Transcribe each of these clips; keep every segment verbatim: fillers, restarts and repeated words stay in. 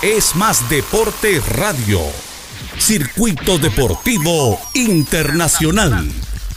Es Más Deporte Radio. Circuito Deportivo Internacional.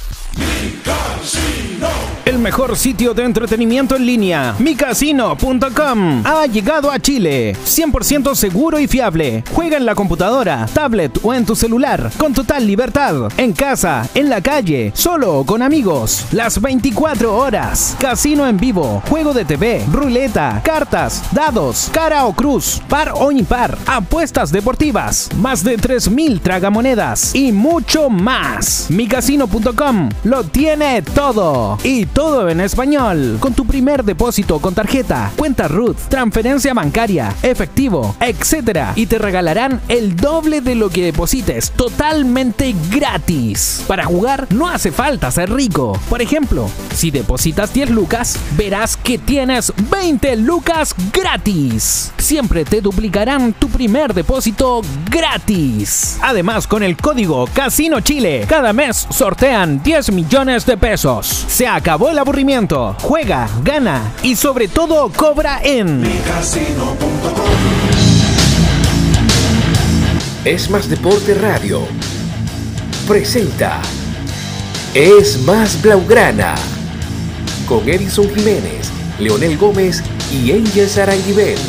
El mejor sitio de entretenimiento en línea, mi casino punto com, ha llegado a Chile. cien por ciento seguro y fiable. Juega en la computadora, tablet o en tu celular, con total libertad. En casa, en la calle, solo o con amigos. Las veinticuatro horas. Casino en vivo, juego de T V, ruleta, cartas, dados, cara o cruz, par o impar, apuestas deportivas, más de tres mil tragamonedas y mucho más. mi casino punto com lo tiene todo. Y todo en español. Con tu primer depósito con tarjeta, cuenta Ruth, transferencia bancaria, efectivo, etcétera. Y te regalarán el doble de lo que deposites, totalmente gratis. Para jugar no hace falta ser rico. Por ejemplo, si depositas diez lucas, verás que tienes veinte lucas gratis. Siempre te duplicarán tu primer depósito gratis. Además, con el código Casino Chile, cada mes sortean diez millones de pesos. Se acabó el aburrimiento. Juega, gana y sobre todo cobra en mi casino punto com. Es Más Deporte Radio presenta Es Más Blaugrana con Edison Jiménez, Leonel Gómez y Angel Sarangibel.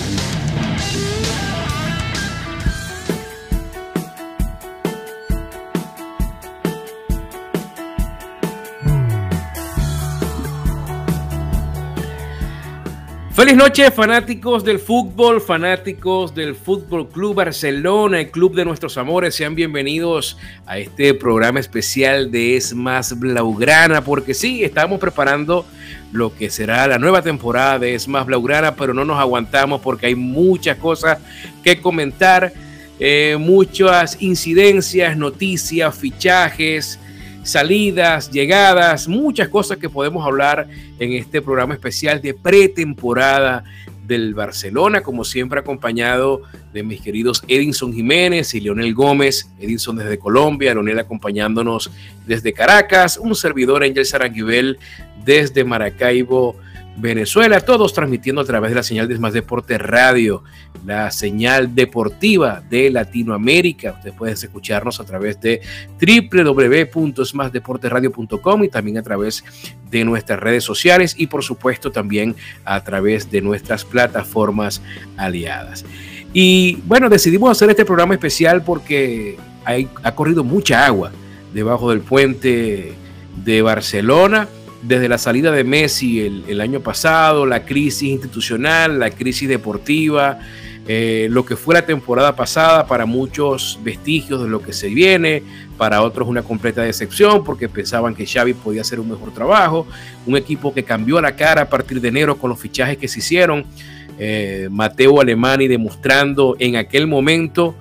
Feliz noche, fanáticos del fútbol, fanáticos del Fútbol Club Barcelona, el club de nuestros amores. Sean bienvenidos a este programa especial de Es Más Blaugrana, porque sí, estamos preparando lo que será la nueva temporada de Es Más Blaugrana, pero no nos aguantamos porque hay muchas cosas que comentar, eh, muchas incidencias, noticias, fichajes, salidas, llegadas, muchas cosas que podemos hablar en este programa especial de pretemporada del Barcelona, como siempre acompañado de mis queridos Edison Jiménez y Leonel Gómez. Edison desde Colombia, Leonel acompañándonos desde Caracas, un servidor Angel Sarangibel desde Maracaibo, Venezuela, todos transmitiendo a través de la señal de Es Más Deporte Radio, la señal deportiva de Latinoamérica. Ustedes pueden escucharnos a través de doble u doble u doble u punto es más deporte radio punto com y también a través de nuestras redes sociales y por supuesto también a través de nuestras plataformas aliadas. Y bueno, decidimos hacer este programa especial porque hay, ha corrido mucha agua debajo del puente de Barcelona. Desde la salida de Messi el, el año pasado, la crisis institucional, la crisis deportiva, eh, lo que fue la temporada pasada, para muchos vestigios de lo que se viene, para otros una completa decepción porque pensaban que Xavi podía hacer un mejor trabajo, un equipo que cambió la cara a partir de enero con los fichajes que se hicieron, eh, Mateo Alemany demostrando en aquel momento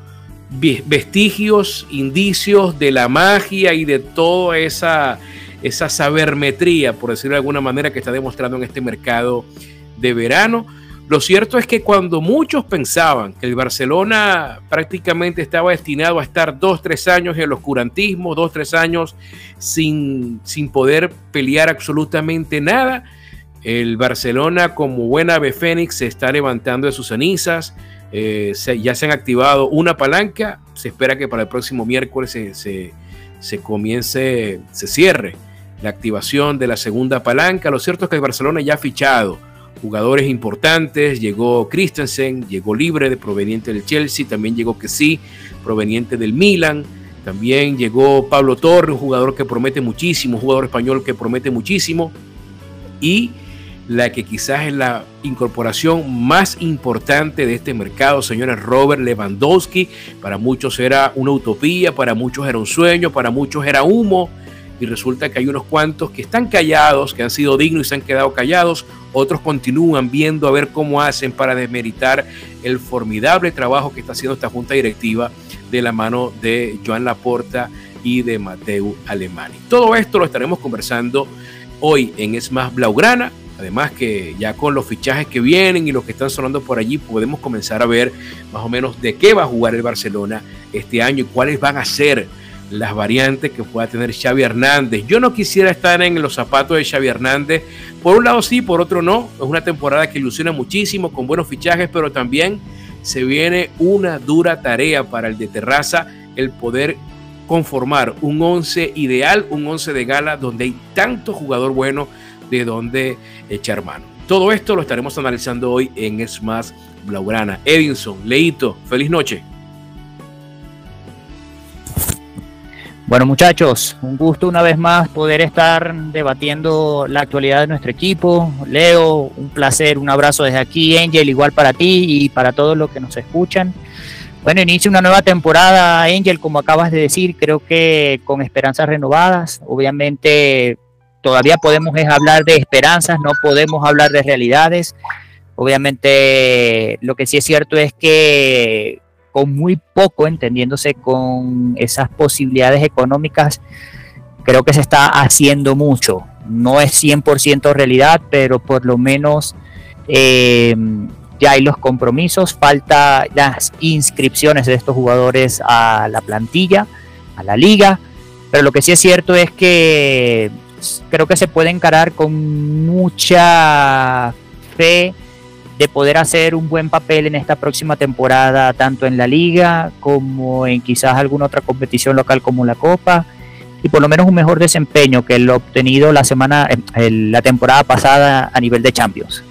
vestigios, indicios de la magia y de toda esa... esa sabermetría, por decirlo de alguna manera, que está demostrando en este mercado de verano. Lo cierto es que cuando muchos pensaban que el Barcelona prácticamente estaba destinado a estar dos, tres años en el oscurantismo, dos, tres años sin, sin poder pelear absolutamente nada, el Barcelona, como buen ave fénix, se está levantando de sus cenizas. Eh, se, ya se han activado una palanca. Se espera que para el próximo miércoles se, se, se comience, se cierre la activación de la segunda palanca. Lo cierto es que el Barcelona ya ha fichado jugadores importantes. Llegó Christensen, llegó libre de proveniente del Chelsea, también llegó Kessie, proveniente del Milan, también llegó Pablo Torre, un jugador que promete muchísimo, un jugador español que promete muchísimo, y la que quizás es la incorporación más importante de este mercado, señores, Robert Lewandowski. Para muchos era una utopía, para muchos era un sueño, para muchos era humo, y resulta que hay unos cuantos que están callados, que han sido dignos y se han quedado callados. Otros continúan viendo a ver cómo hacen para desmeritar el formidable trabajo que está haciendo esta junta directiva de la mano de Joan Laporta y de Mateu Alemany. Todo esto lo estaremos conversando hoy en Es Más Blaugrana. Además que ya con los fichajes que vienen y los que están sonando por allí, podemos comenzar a ver más o menos de qué va a jugar el Barcelona este año y cuáles van a ser las variantes que pueda tener Xavi Hernández. Yo no quisiera estar en los zapatos de Xavi Hernández. Por un lado sí, por otro no. Es una temporada que ilusiona muchísimo, con buenos fichajes, pero también se viene una dura tarea para el de Terraza, el poder conformar un once ideal, un once de gala donde hay tanto jugador bueno de donde echar mano. Todo esto lo estaremos analizando hoy en Es Más Blaugrana. Edinson, Leito, feliz noche. Bueno, muchachos, un gusto una vez más poder estar debatiendo la actualidad de nuestro equipo. Leo, un placer, un abrazo desde aquí. Angel, igual para ti y para todos los que nos escuchan. Bueno, inicia una nueva temporada, Angel, como acabas de decir, creo que con esperanzas renovadas. Obviamente todavía podemos hablar de esperanzas, no podemos hablar de realidades. Obviamente lo que sí es cierto es que con muy poco, entendiéndose con esas posibilidades económicas, creo que se está haciendo mucho. No es cien por ciento realidad, pero por lo menos eh, ya hay los compromisos, falta las inscripciones de estos jugadores a la plantilla, a la liga, pero lo que sí es cierto es que creo que se puede encarar con mucha fe de poder hacer un buen papel en esta próxima temporada, tanto en la liga como en quizás alguna otra competición local como la Copa, y por lo menos un mejor desempeño que el obtenido la semana, el, la temporada pasada a nivel de Champions.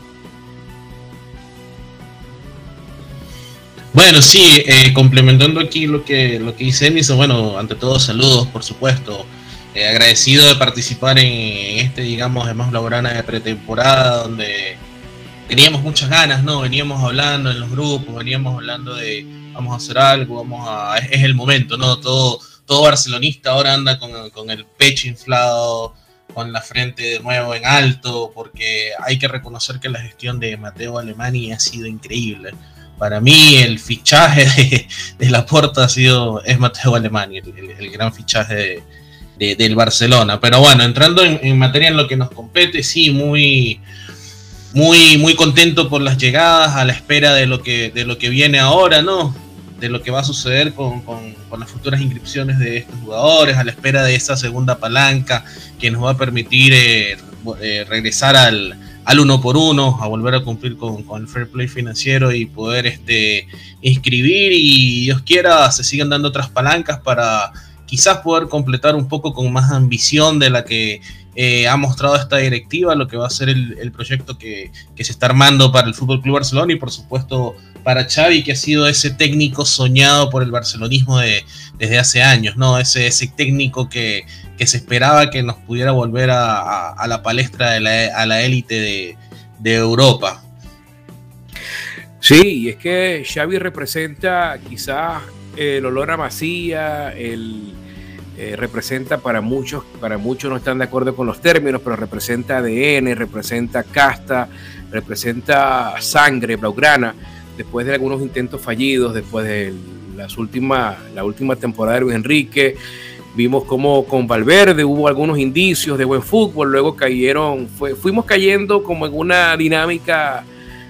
Bueno, sí, eh, complementando aquí lo que lo que dice Edinson, bueno, ante todo saludos, por supuesto, eh, agradecido de participar en este, digamos, Es Más Blaugrana de pretemporada, donde teníamos muchas ganas, ¿no? Veníamos hablando en los grupos, veníamos hablando de vamos a hacer algo, vamos a... Es, es el momento, ¿no? Todo, todo barcelonista ahora anda con, con el pecho inflado, con la frente de nuevo en alto, porque hay que reconocer que la gestión de Mateo Alemany ha sido increíble. Para mí el fichaje de, de Laporta ha sido, es Mateo Alemany, el, el, el gran fichaje de, de, del Barcelona. Pero bueno, entrando en, en materia en lo que nos compete, sí, muy... Muy, muy contento por las llegadas, a la espera de lo que, de lo que viene ahora, ¿no? De lo que va a suceder con, con, con las futuras inscripciones de estos jugadores, a la espera de esa segunda palanca que nos va a permitir eh, eh, regresar al, al uno por uno, a volver a cumplir con, con el fair play financiero y poder este, inscribir, y Dios quiera se sigan dando otras palancas para quizás poder completar un poco con más ambición de la que Eh, ha mostrado esta directiva, lo que va a ser el, el proyecto que, que se está armando para el F C Barcelona, y por supuesto para Xavi, que ha sido ese técnico soñado por el barcelonismo de, desde hace años, ¿no? Ese, ese técnico que, que se esperaba que nos pudiera volver a, a, a la palestra de la, a la élite de, de Europa. Sí, y es que Xavi representa quizás el olor a Masía, el Eh, representa para muchos, para muchos no están de acuerdo con los términos, pero representa A D N, representa casta, representa sangre blaugrana. Después de algunos intentos fallidos, después de las últimas, la última temporada de Luis Enrique, vimos como con Valverde hubo algunos indicios de buen fútbol, luego cayeron, fue, fuimos cayendo como en una dinámica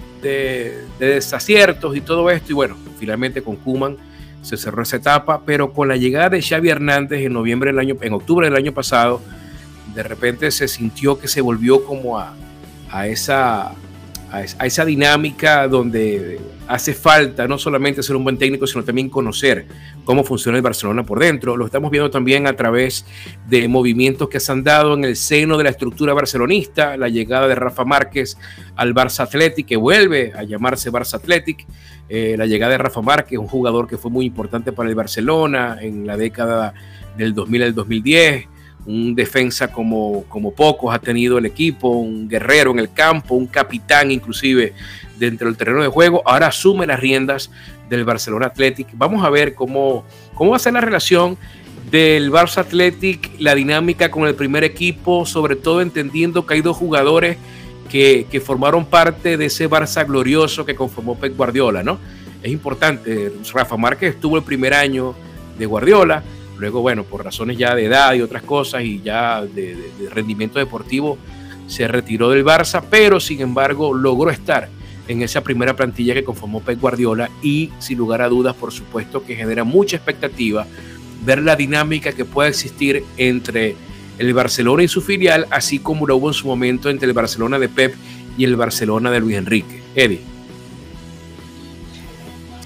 de, de desaciertos y todo esto, y bueno, finalmente con Koeman se cerró esa etapa, pero con la llegada de Xavi Hernández en noviembre del año, en octubre del año pasado, de repente se sintió que se volvió como a, a esa a, a esa dinámica donde hace falta no solamente ser un buen técnico, sino también conocer cómo funciona el Barcelona por dentro. Lo estamos viendo también a través de movimientos que se han dado en el seno de la estructura barcelonista, la llegada de Rafa Márquez al Barça Athletic, que vuelve a llamarse Barça Athletic, eh, la llegada de Rafa Márquez, un jugador que fue muy importante para el Barcelona en la década del dos mil al dos mil diez, un defensa como, como pocos ha tenido el equipo, un guerrero en el campo, un capitán inclusive dentro del terreno de juego. Ahora asume las riendas del Barcelona Athletic. Vamos a ver cómo, cómo va a ser la relación del Barça Athletic, la dinámica con el primer equipo, sobre todo entendiendo que hay dos jugadores que, que formaron parte de ese Barça glorioso que conformó Pep Guardiola, ¿no? Es importante, Rafa Márquez estuvo el primer año de Guardiola, luego, bueno, por razones ya de edad y otras cosas y ya de, de, de rendimiento deportivo, se retiró del Barça, pero sin embargo logró estar en esa primera plantilla que conformó Pep Guardiola, y sin lugar a dudas, por supuesto, que genera mucha expectativa ver la dinámica que pueda existir entre el Barcelona y su filial, así como lo hubo en su momento entre el Barcelona de Pep y el Barcelona de Luis Enrique. Eddie.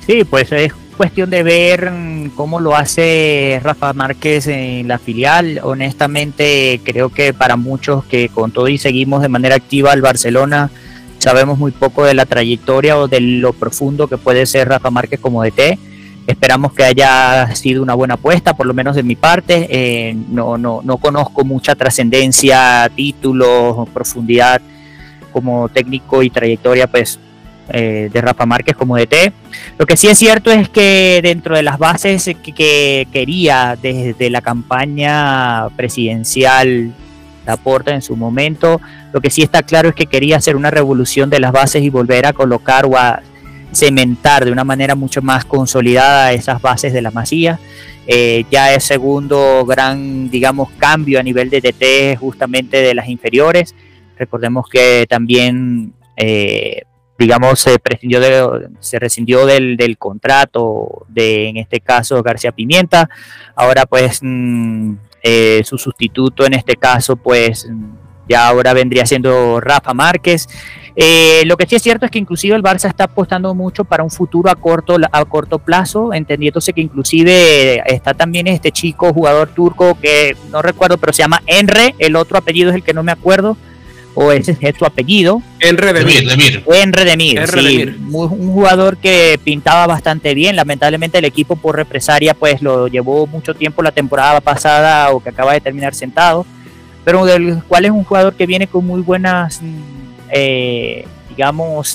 Sí, pues es cuestión de ver cómo lo hace Rafa Márquez en la filial. Honestamente, creo que para muchos que con todo y seguimos de manera activa al Barcelona, sabemos muy poco de la trayectoria o de lo profundo que puede ser Rafa Márquez como D T. Esperamos que haya sido una buena apuesta, por lo menos de mi parte. Eh, no, no, no conozco mucha trascendencia, títulos, profundidad como técnico y trayectoria, pues, eh, de Rafa Márquez como D T. Lo que sí es cierto es que dentro de las bases que, que quería desde la campaña presidencial Laporta en su momento, lo que sí está claro es que quería hacer una revolución de las bases y volver a colocar o a cementar de una manera mucho más consolidada esas bases de la Masía. Eh, ya es segundo gran, digamos, cambio a nivel de D T justamente de las inferiores. Recordemos que también, eh, digamos, se prescindió de, se rescindió del, del contrato de, en este caso, García Pimienta. Ahora, pues, mmm, eh, su sustituto en este caso, pues, ya ahora vendría siendo Rafa Márquez. Eh, lo que sí es cierto es que inclusive el Barça está apostando mucho para un futuro a corto, a corto plazo, entendiéndose que inclusive está también este chico jugador turco que no recuerdo, pero se llama Enre, el otro apellido es el que no me acuerdo, o ese es su apellido. Enre Demir. Demir. Enre Demir, Enre sí, Demir. Un jugador que pintaba bastante bien. Lamentablemente el equipo por represalia pues lo llevó mucho tiempo la temporada pasada o que acaba de terminar sentado, pero del cual es un jugador que viene con muy buenas, eh, digamos,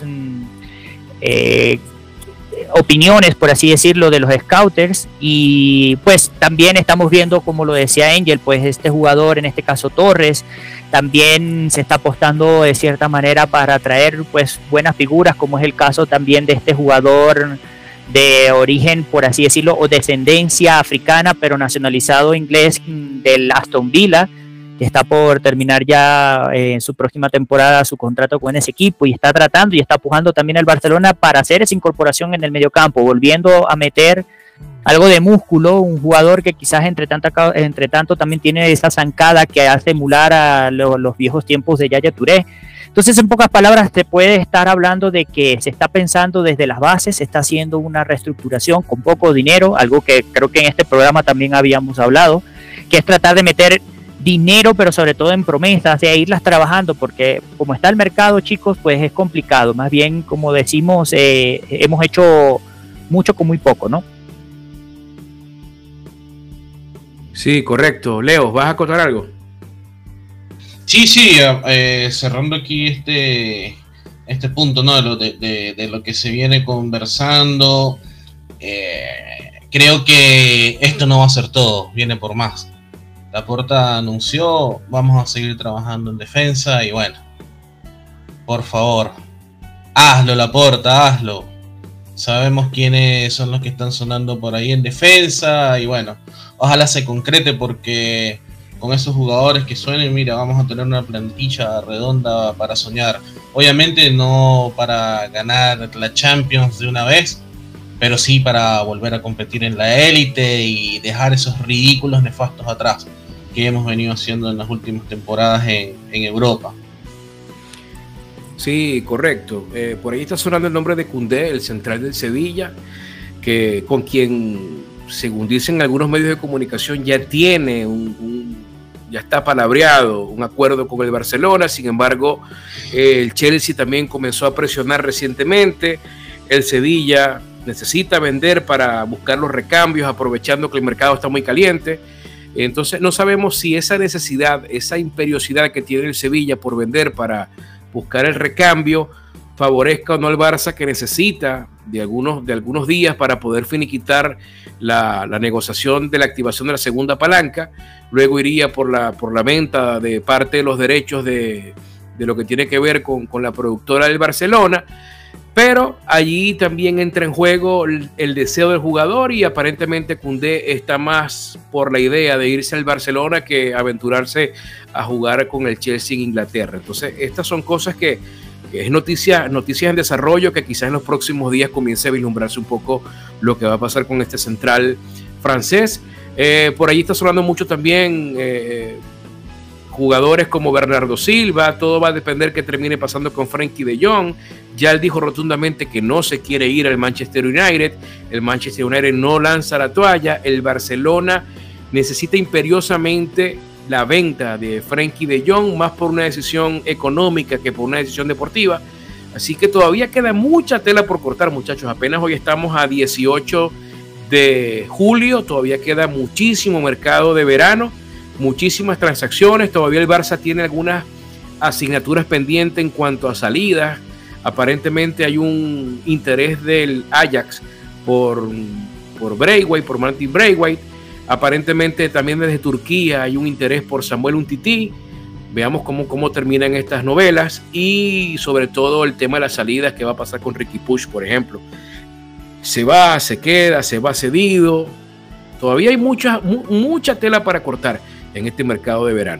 eh, opiniones, por así decirlo, de los scouters. Y pues también estamos viendo, como lo decía Angel, pues este jugador, en este caso Torres, también se está apostando de cierta manera para atraer pues buenas figuras, como es el caso también de este jugador de origen, por así decirlo, o descendencia africana, pero nacionalizado inglés, del Aston Villa, que está por terminar ya eh, en su próxima temporada su contrato con ese equipo, y está tratando y está pujando también el Barcelona para hacer esa incorporación en el mediocampo, volviendo a meter algo de músculo, un jugador que quizás entre, tanta, entre tanto también tiene esa zancada que hace emular a lo, los viejos tiempos de Yaya Touré. Entonces, en pocas palabras, te puede estar hablando de que se está pensando desde las bases, se está haciendo una reestructuración con poco dinero, algo que creo que en este programa también habíamos hablado, que es tratar de meter dinero, pero sobre todo en promesas, de irlas trabajando, porque como está el mercado, chicos, pues es complicado. Más bien, como decimos, eh, hemos hecho mucho con muy poco, ¿no? Sí, correcto. Leo, ¿vas a acotar algo? Sí, sí, eh, cerrando aquí este, este punto, ¿no? De lo, de, de, de lo que se viene conversando, eh, creo que esto no va a ser todo, viene por más. Laporta anunció, vamos a seguir trabajando en defensa y bueno, por favor, hazlo Laporta, hazlo. Sabemos quiénes son los que están sonando por ahí en defensa y bueno, ojalá se concrete, porque con esos jugadores que suenen, mira, vamos a tener una plantilla redonda para soñar. Obviamente no para ganar la Champions de una vez, pero sí para volver a competir en la élite y dejar esos ridículos nefastos atrás que hemos venido haciendo en las últimas temporadas en, en Europa. Sí, correcto. Eh, por ahí está sonando el nombre de Koundé, el central del Sevilla, que con quien, según dicen algunos medios de comunicación, ya tiene un, un ya está palabreado un acuerdo con el Barcelona. Sin embargo, eh, el Chelsea también comenzó a presionar recientemente. El Sevilla necesita vender para buscar los recambios, aprovechando que el mercado está muy caliente. Entonces no sabemos si esa necesidad, esa imperiosidad que tiene el Sevilla por vender para buscar el recambio, favorezca o no al Barça, que necesita de algunos, de algunos días para poder finiquitar la, la negociación de la activación de la segunda palanca. Luego iría por la, por la venta de parte de los derechos de, de lo que tiene que ver con, con la productora del Barcelona. Pero allí también entra en juego el, el deseo del jugador, y aparentemente Koundé está más por la idea de irse al Barcelona que aventurarse a jugar con el Chelsea en Inglaterra. Entonces estas son cosas que, que es noticia, noticias en desarrollo, que quizás en los próximos días comience a vislumbrarse un poco lo que va a pasar con este central francés. Eh, por allí está sonando mucho también eh, jugadores como Bernardo Silva, todo va a depender que termine pasando con Frenkie de Jong. Ya él dijo rotundamente que no se quiere ir al Manchester United, el Manchester United no lanza la toalla, el Barcelona necesita imperiosamente la venta de Frenkie de Jong, más por una decisión económica que por una decisión deportiva. Así que todavía queda mucha tela por cortar, muchachos. Apenas hoy estamos a dieciocho de julio, todavía queda muchísimo mercado de verano, muchísimas transacciones. Todavía el Barça tiene algunas asignaturas pendientes en cuanto a salidas. Aparentemente hay un interés del Ajax por, por Braithwaite, por Martin Braithwaite. Aparentemente también desde Turquía hay un interés por Samuel Umtiti. Veamos cómo, cómo terminan estas novelas y sobre todo el tema de las salidas, que va a pasar con Riqui Puig, por ejemplo. Se va, se queda, se va cedido. Todavía hay mucha, mu mucha tela para cortar en este mercado de verano.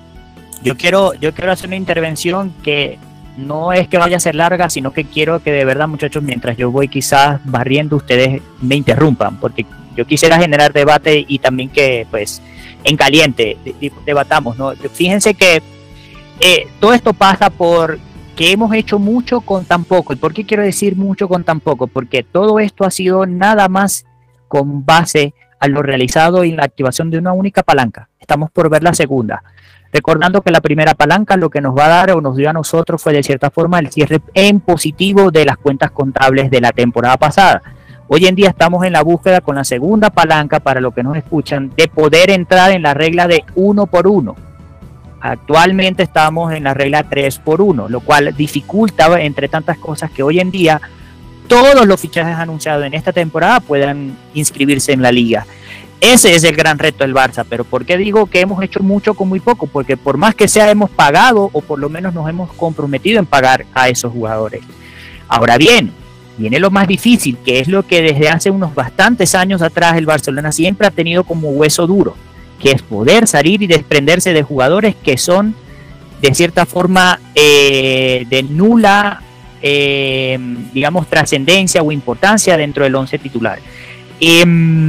Yo quiero, yo quiero hacer una intervención que no es que vaya a ser larga, sino que quiero que de verdad, muchachos, mientras yo voy quizás barriendo, ustedes me interrumpan, porque yo quisiera generar debate y también que, pues, en caliente debatamos, ¿no? Fíjense que eh, todo esto pasa por que hemos hecho mucho con tan poco. ¿Y por qué quiero decir mucho con tan poco? Porque todo esto ha sido nada más con base a lo realizado en la activación de una única palanca. Estamos por ver la segunda. Recordando que la primera palanca lo que nos va a dar o nos dio a nosotros fue de cierta forma el cierre en positivo de las cuentas contables de la temporada pasada. Hoy en día estamos en la búsqueda con la segunda palanca, para los que nos escuchan, de poder entrar en la regla de uno por uno. Actualmente estamos en la regla tres por uno, lo cual dificulta, entre tantas cosas, que hoy en día todos los fichajes anunciados en esta temporada puedan inscribirse en la liga. Ese es el gran reto del Barça. Pero ¿por qué digo que hemos hecho mucho con muy poco? Porque por más que sea, hemos pagado, o por lo menos nos hemos comprometido en pagar a esos jugadores. Ahora bien, viene lo más difícil, que es lo que desde hace unos bastantes años atrás el Barcelona siempre ha tenido como hueso duro, que es poder salir y desprenderse de jugadores que son de cierta forma eh, de nula, eh, digamos, trascendencia o importancia dentro del once titular. Eh,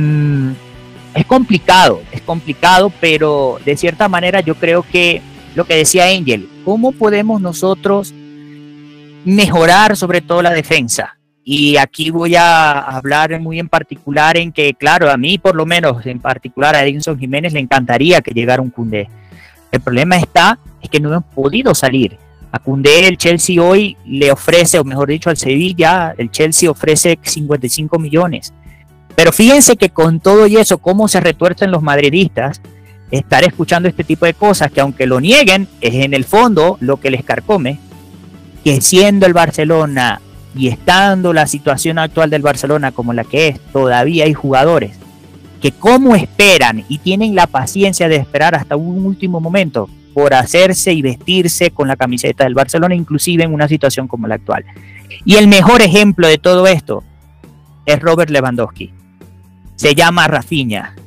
es complicado, es complicado, pero de cierta manera yo creo que lo que decía Angel, ¿cómo podemos nosotros mejorar sobre todo la defensa? Y aquí voy a hablar muy en particular en que, claro, a mí por lo menos en particular a Edinson Jiménez le encantaría que llegara un Koundé. El problema está es que no hemos podido salir. A Koundé el Chelsea hoy le ofrece, o mejor dicho al Sevilla, el Chelsea ofrece cincuenta y cinco millones. Pero fíjense que con todo y eso, cómo se retuercen los madridistas, estar escuchando este tipo de cosas que aunque lo nieguen, es en el fondo lo que les carcome, que siendo el Barcelona y estando la situación actual del Barcelona como la que es, todavía hay jugadores que como esperan y tienen la paciencia de esperar hasta un último momento por hacerse y vestirse con la camiseta del Barcelona, inclusive en una situación como la actual. Y el mejor ejemplo de todo esto es Robert Lewandowski. Se llama Rafinha.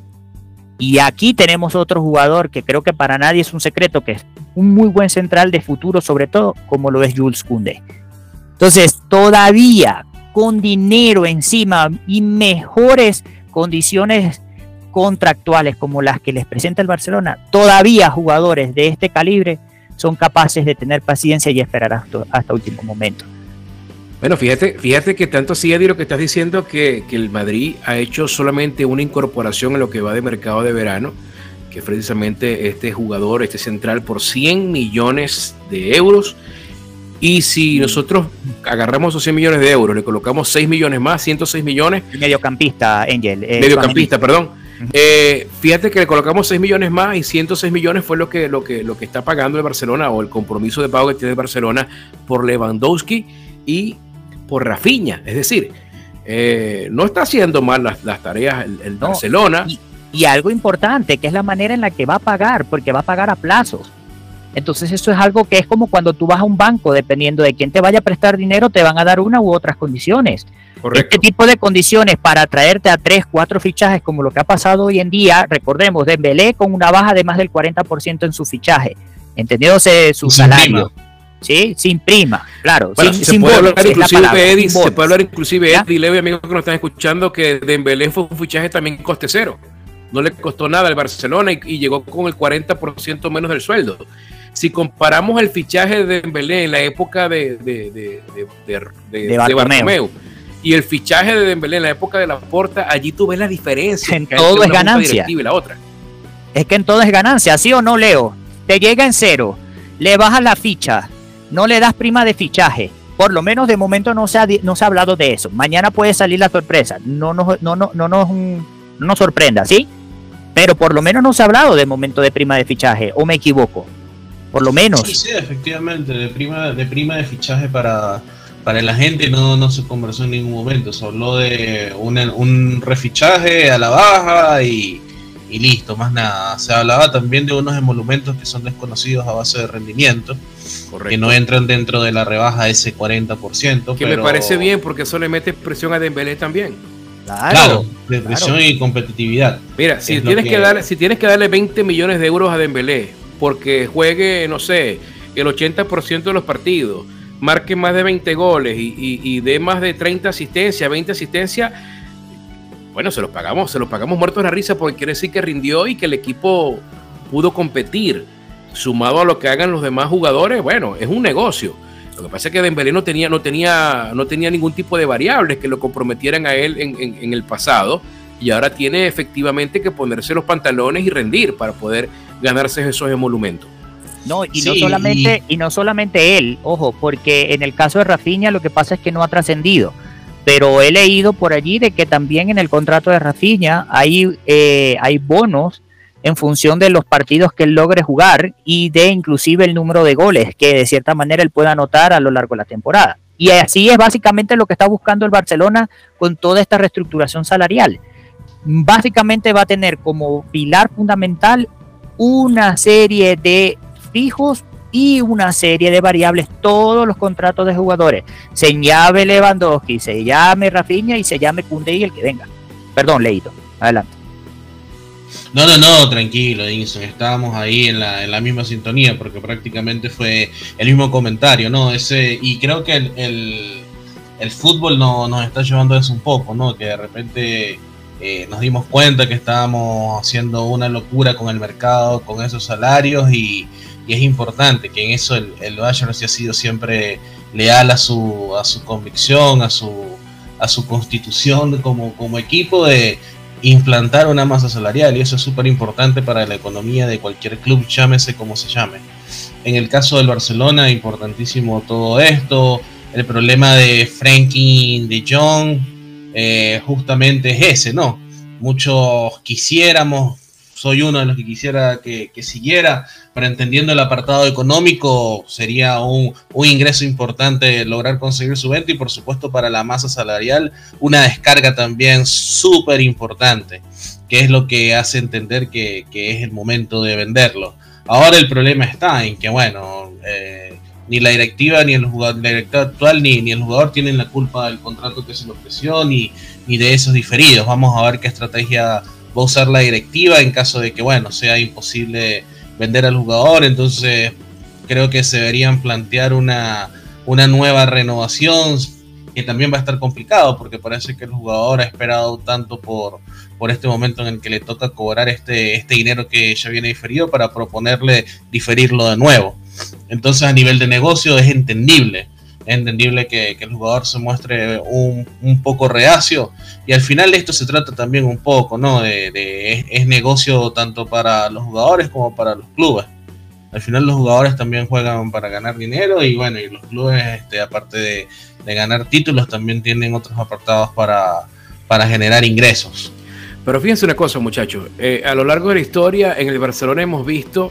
Y aquí tenemos otro jugador que creo que para nadie es un secreto, que es un muy buen central de futuro, sobre todo como lo es Jules Koundé. Entonces, todavía con dinero encima y mejores condiciones contractuales como las que les presenta el Barcelona, todavía jugadores de este calibre son capaces de tener paciencia y esperar hasta, hasta último momento. Bueno, fíjate, fíjate que tanto así, Eddie, lo que estás diciendo, que, que el Madrid ha hecho solamente una incorporación en lo que va de mercado de verano, que es precisamente este jugador, este central, por cien millones de euros. Y si nosotros agarramos esos cien millones de euros, le colocamos seis millones más, ciento seis millones. El mediocampista, Angel. Eh, mediocampista, perdón. Uh-huh. eh, fíjate que le colocamos seis millones más y ciento seis millones fue lo que, lo, que, lo que está pagando el Barcelona, o el compromiso de pago que tiene el Barcelona por Lewandowski y por Rafinha. Es decir, eh, no está haciendo mal las, las tareas el, el no, Barcelona. Y, y algo importante, que es la manera en la que va a pagar, porque va a pagar a plazos. Entonces eso es algo que es como cuando tú vas a un banco, dependiendo de quién te vaya a prestar dinero, te van a dar una u otras condiciones. Correcto. Este tipo de condiciones para traerte a tres, cuatro fichajes, como lo que ha pasado hoy en día, recordemos, Dembélé con una baja de más del cuarenta por ciento en su fichaje, entendiéndose su sin salario. Prima. Sí, sin prima, claro. Bueno, sin, se, sin puede bonos, hablar inclusive, Eddie, sin se puede hablar inclusive, ¿Ya? Eddie, Leo y amigos que nos están escuchando, que Dembélé fue un fichaje también coste cero. no le costó nada al Barcelona y, y llegó con el cuarenta por ciento menos del sueldo. Si comparamos el fichaje de Dembélé en la época de, de, de, de, de, de, de Bartomeu. de Bartomeu y el fichaje de Dembélé en la época de Laporta, allí tú ves la diferencia. En todo es ganancia. Y la otra. Es que en todo es ganancia, ¿sí o no, Leo? Te llega en cero, le bajas la ficha, no le das prima de fichaje. Por lo menos de momento no se ha, no se ha hablado de eso. Mañana puede salir la sorpresa. No nos, no, no, no, nos, no nos sorprenda, ¿sí? Pero por lo menos no se ha hablado de momento de prima de fichaje, ¿o me equivoco? Por lo menos. Sí, sí, efectivamente, de prima de, prima de fichaje para, para el agente no, no se conversó en ningún momento. Se habló de un, un refichaje a la baja y, y listo, más nada. Se hablaba también de unos emolumentos que son desconocidos a base de rendimiento. Correcto. Que no entran dentro de la rebaja de ese cuarenta por ciento. Que pero... me parece bien porque eso le mete presión a Dembélé también. Claro, claro de presión claro. y competitividad. Mira, si tienes que... que darle, si tienes que darle veinte millones de euros a Dembélé porque juegue, no sé, el ochenta por ciento de los partidos, marque más de veinte goles y, y, y dé más de treinta asistencias, veinte asistencias, bueno, se los pagamos, se los pagamos muertos de la risa porque quiere decir que rindió y que el equipo pudo competir. Sumado a lo que hagan los demás jugadores, bueno, es un negocio. Lo que pasa es que Dembélé no tenía, no tenía, no tenía ningún tipo de variables que lo comprometieran a él en, en, en el pasado, y ahora tiene efectivamente que ponerse los pantalones y rendir para poder ganarse esos emolumentos. No, y sí, no solamente, y... y no solamente él, ojo, porque en el caso de Rafinha lo que pasa es que no ha trascendido. Pero he leído por allí de que también en el contrato de Rafinha hay, eh, hay bonos en función de los partidos que él logre jugar y de inclusive el número de goles que de cierta manera él pueda anotar a lo largo de la temporada. Y así es básicamente lo que está buscando el Barcelona con toda esta reestructuración salarial. Básicamente va a tener como pilar fundamental una serie de fijos y una serie de variables, todos los contratos de jugadores. Se llame Lewandowski, se llame Rafinha y se llame Koundé y el que venga. Perdón, Leito, adelante. No, no, no, tranquilo, Edinson, estábamos ahí en la, en la misma sintonía porque prácticamente fue el mismo comentario, ¿no? Ese, y creo que el, el, el fútbol no, nos está llevando a eso un poco, ¿no? Que de repente eh, nos dimos cuenta que estábamos haciendo una locura con el mercado, con esos salarios y, y es importante que en eso el, el Bayern sí ha sido siempre leal a su, a su convicción, a su, a su constitución como, como equipo de implantar una masa salarial, y eso es súper importante para la economía de cualquier club, llámese como se llame. En el caso del Barcelona, importantísimo todo esto. El problema de Frenkie de Jong eh, justamente es ese, ¿no? Muchos quisiéramos, soy uno de los que quisiera que, que siguiera, pero entendiendo el apartado económico sería un, un ingreso importante lograr conseguir su venta, y por supuesto para la masa salarial una descarga también súper importante, que es lo que hace entender que, que es el momento de venderlo. Ahora el problema está en que, bueno, eh, ni la directiva ni el jugador, la directiva actual ni, ni el jugador tienen la culpa del contrato que se le ofreció ni, ni de esos diferidos. Vamos a ver qué estrategia va a usar la directiva en caso de que, bueno, sea imposible vender al jugador. Entonces creo que se deberían plantear una, una nueva renovación, que también va a estar complicado porque parece que el jugador ha esperado tanto por, por este momento en el que le toca cobrar este, este dinero que ya viene diferido para proponerle diferirlo de nuevo. Entonces a nivel de negocio es entendible, es entendible que, que el jugador se muestre un, un poco reacio, y al final de esto se trata también un poco, ¿no? De, de, es, es negocio tanto para los jugadores como para los clubes. Al final los jugadores también juegan para ganar dinero, y bueno, y los clubes, este, aparte de, de ganar títulos, también tienen otros apartados para, para generar ingresos. Pero fíjense una cosa, muchachos, eh, a lo largo de la historia en el Barcelona hemos visto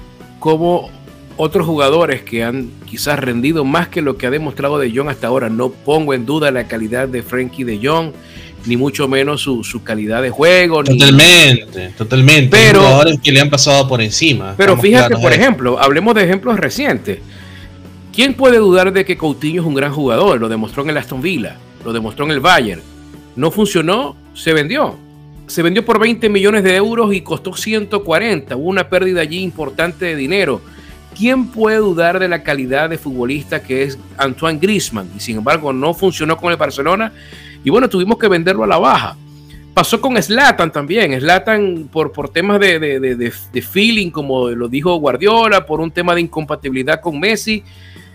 cómo otros jugadores que han quizás rendido más que lo que ha demostrado De Jong hasta ahora, no pongo en duda la calidad de Frenkie De Jong, ni mucho menos su, su calidad de juego. Totalmente, ni... totalmente. Pero, hay jugadores que le han pasado por encima. Pero fíjate, por ejemplo, hablemos de ejemplos recientes. ¿Quién puede dudar de que Coutinho es un gran jugador? Lo demostró en el Aston Villa, lo demostró en el Bayern. No funcionó, se vendió. Se vendió por veinte millones de euros y costó ciento cuarenta. Hubo una pérdida allí importante de dinero. ¿Quién puede dudar de la calidad de futbolista que es Antoine Griezmann? Y sin embargo no funcionó con el Barcelona. Y bueno, tuvimos que venderlo a la baja. Pasó con Zlatan también. Zlatan por, por temas de, de, de, de feeling, como lo dijo Guardiola, por un tema de incompatibilidad con Messi,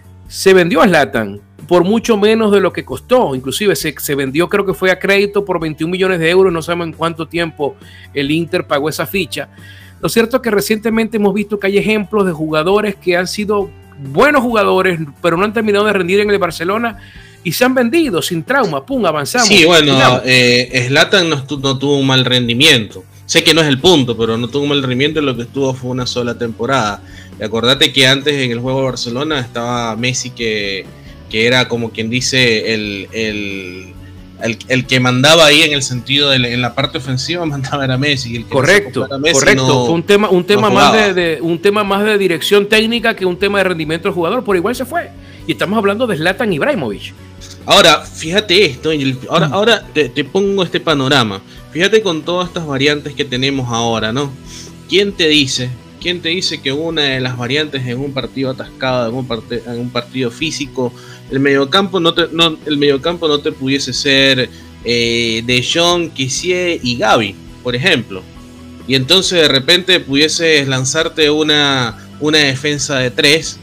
se vendió a Zlatan por mucho menos de lo que costó. Inclusive se, se vendió, creo que fue a crédito por veintiún millones de euros. No sabemos en cuánto tiempo el Inter pagó esa ficha. Lo cierto es que recientemente hemos visto que hay ejemplos de jugadores que han sido buenos jugadores, pero no han terminado de rendir en el Barcelona y se han vendido sin trauma. Pum, avanzamos. Sí, bueno, eh, Zlatan no, no tuvo un mal rendimiento. Sé que no es el punto, pero no tuvo un mal rendimiento. Lo que estuvo fue una sola temporada. Y acordate que antes en el juego de Barcelona estaba Messi, que, que era como quien dice el, el, el, el que mandaba ahí en el sentido de la, en la parte ofensiva, mandaba era Messi. El que correcto, no Messi correcto. No, fue un tema, un tema no más de, de un tema más de dirección técnica que un tema de rendimiento del jugador. Por igual se fue. Y estamos hablando de Zlatan Ibrahimovic. Ahora, fíjate esto, ahora, ahora te, te pongo este panorama. Fíjate con todas estas variantes que tenemos ahora, ¿no? ¿Quién te dice? ¿Quién te dice que una de las variantes en un partido atascado, en un, part en un partido físico, el mediocampo no te, no, el mediocampo no te pudiese ser eh, De Jong, Kessié y Gavi, por ejemplo? Y entonces de repente pudieses lanzarte una, una defensa de tres.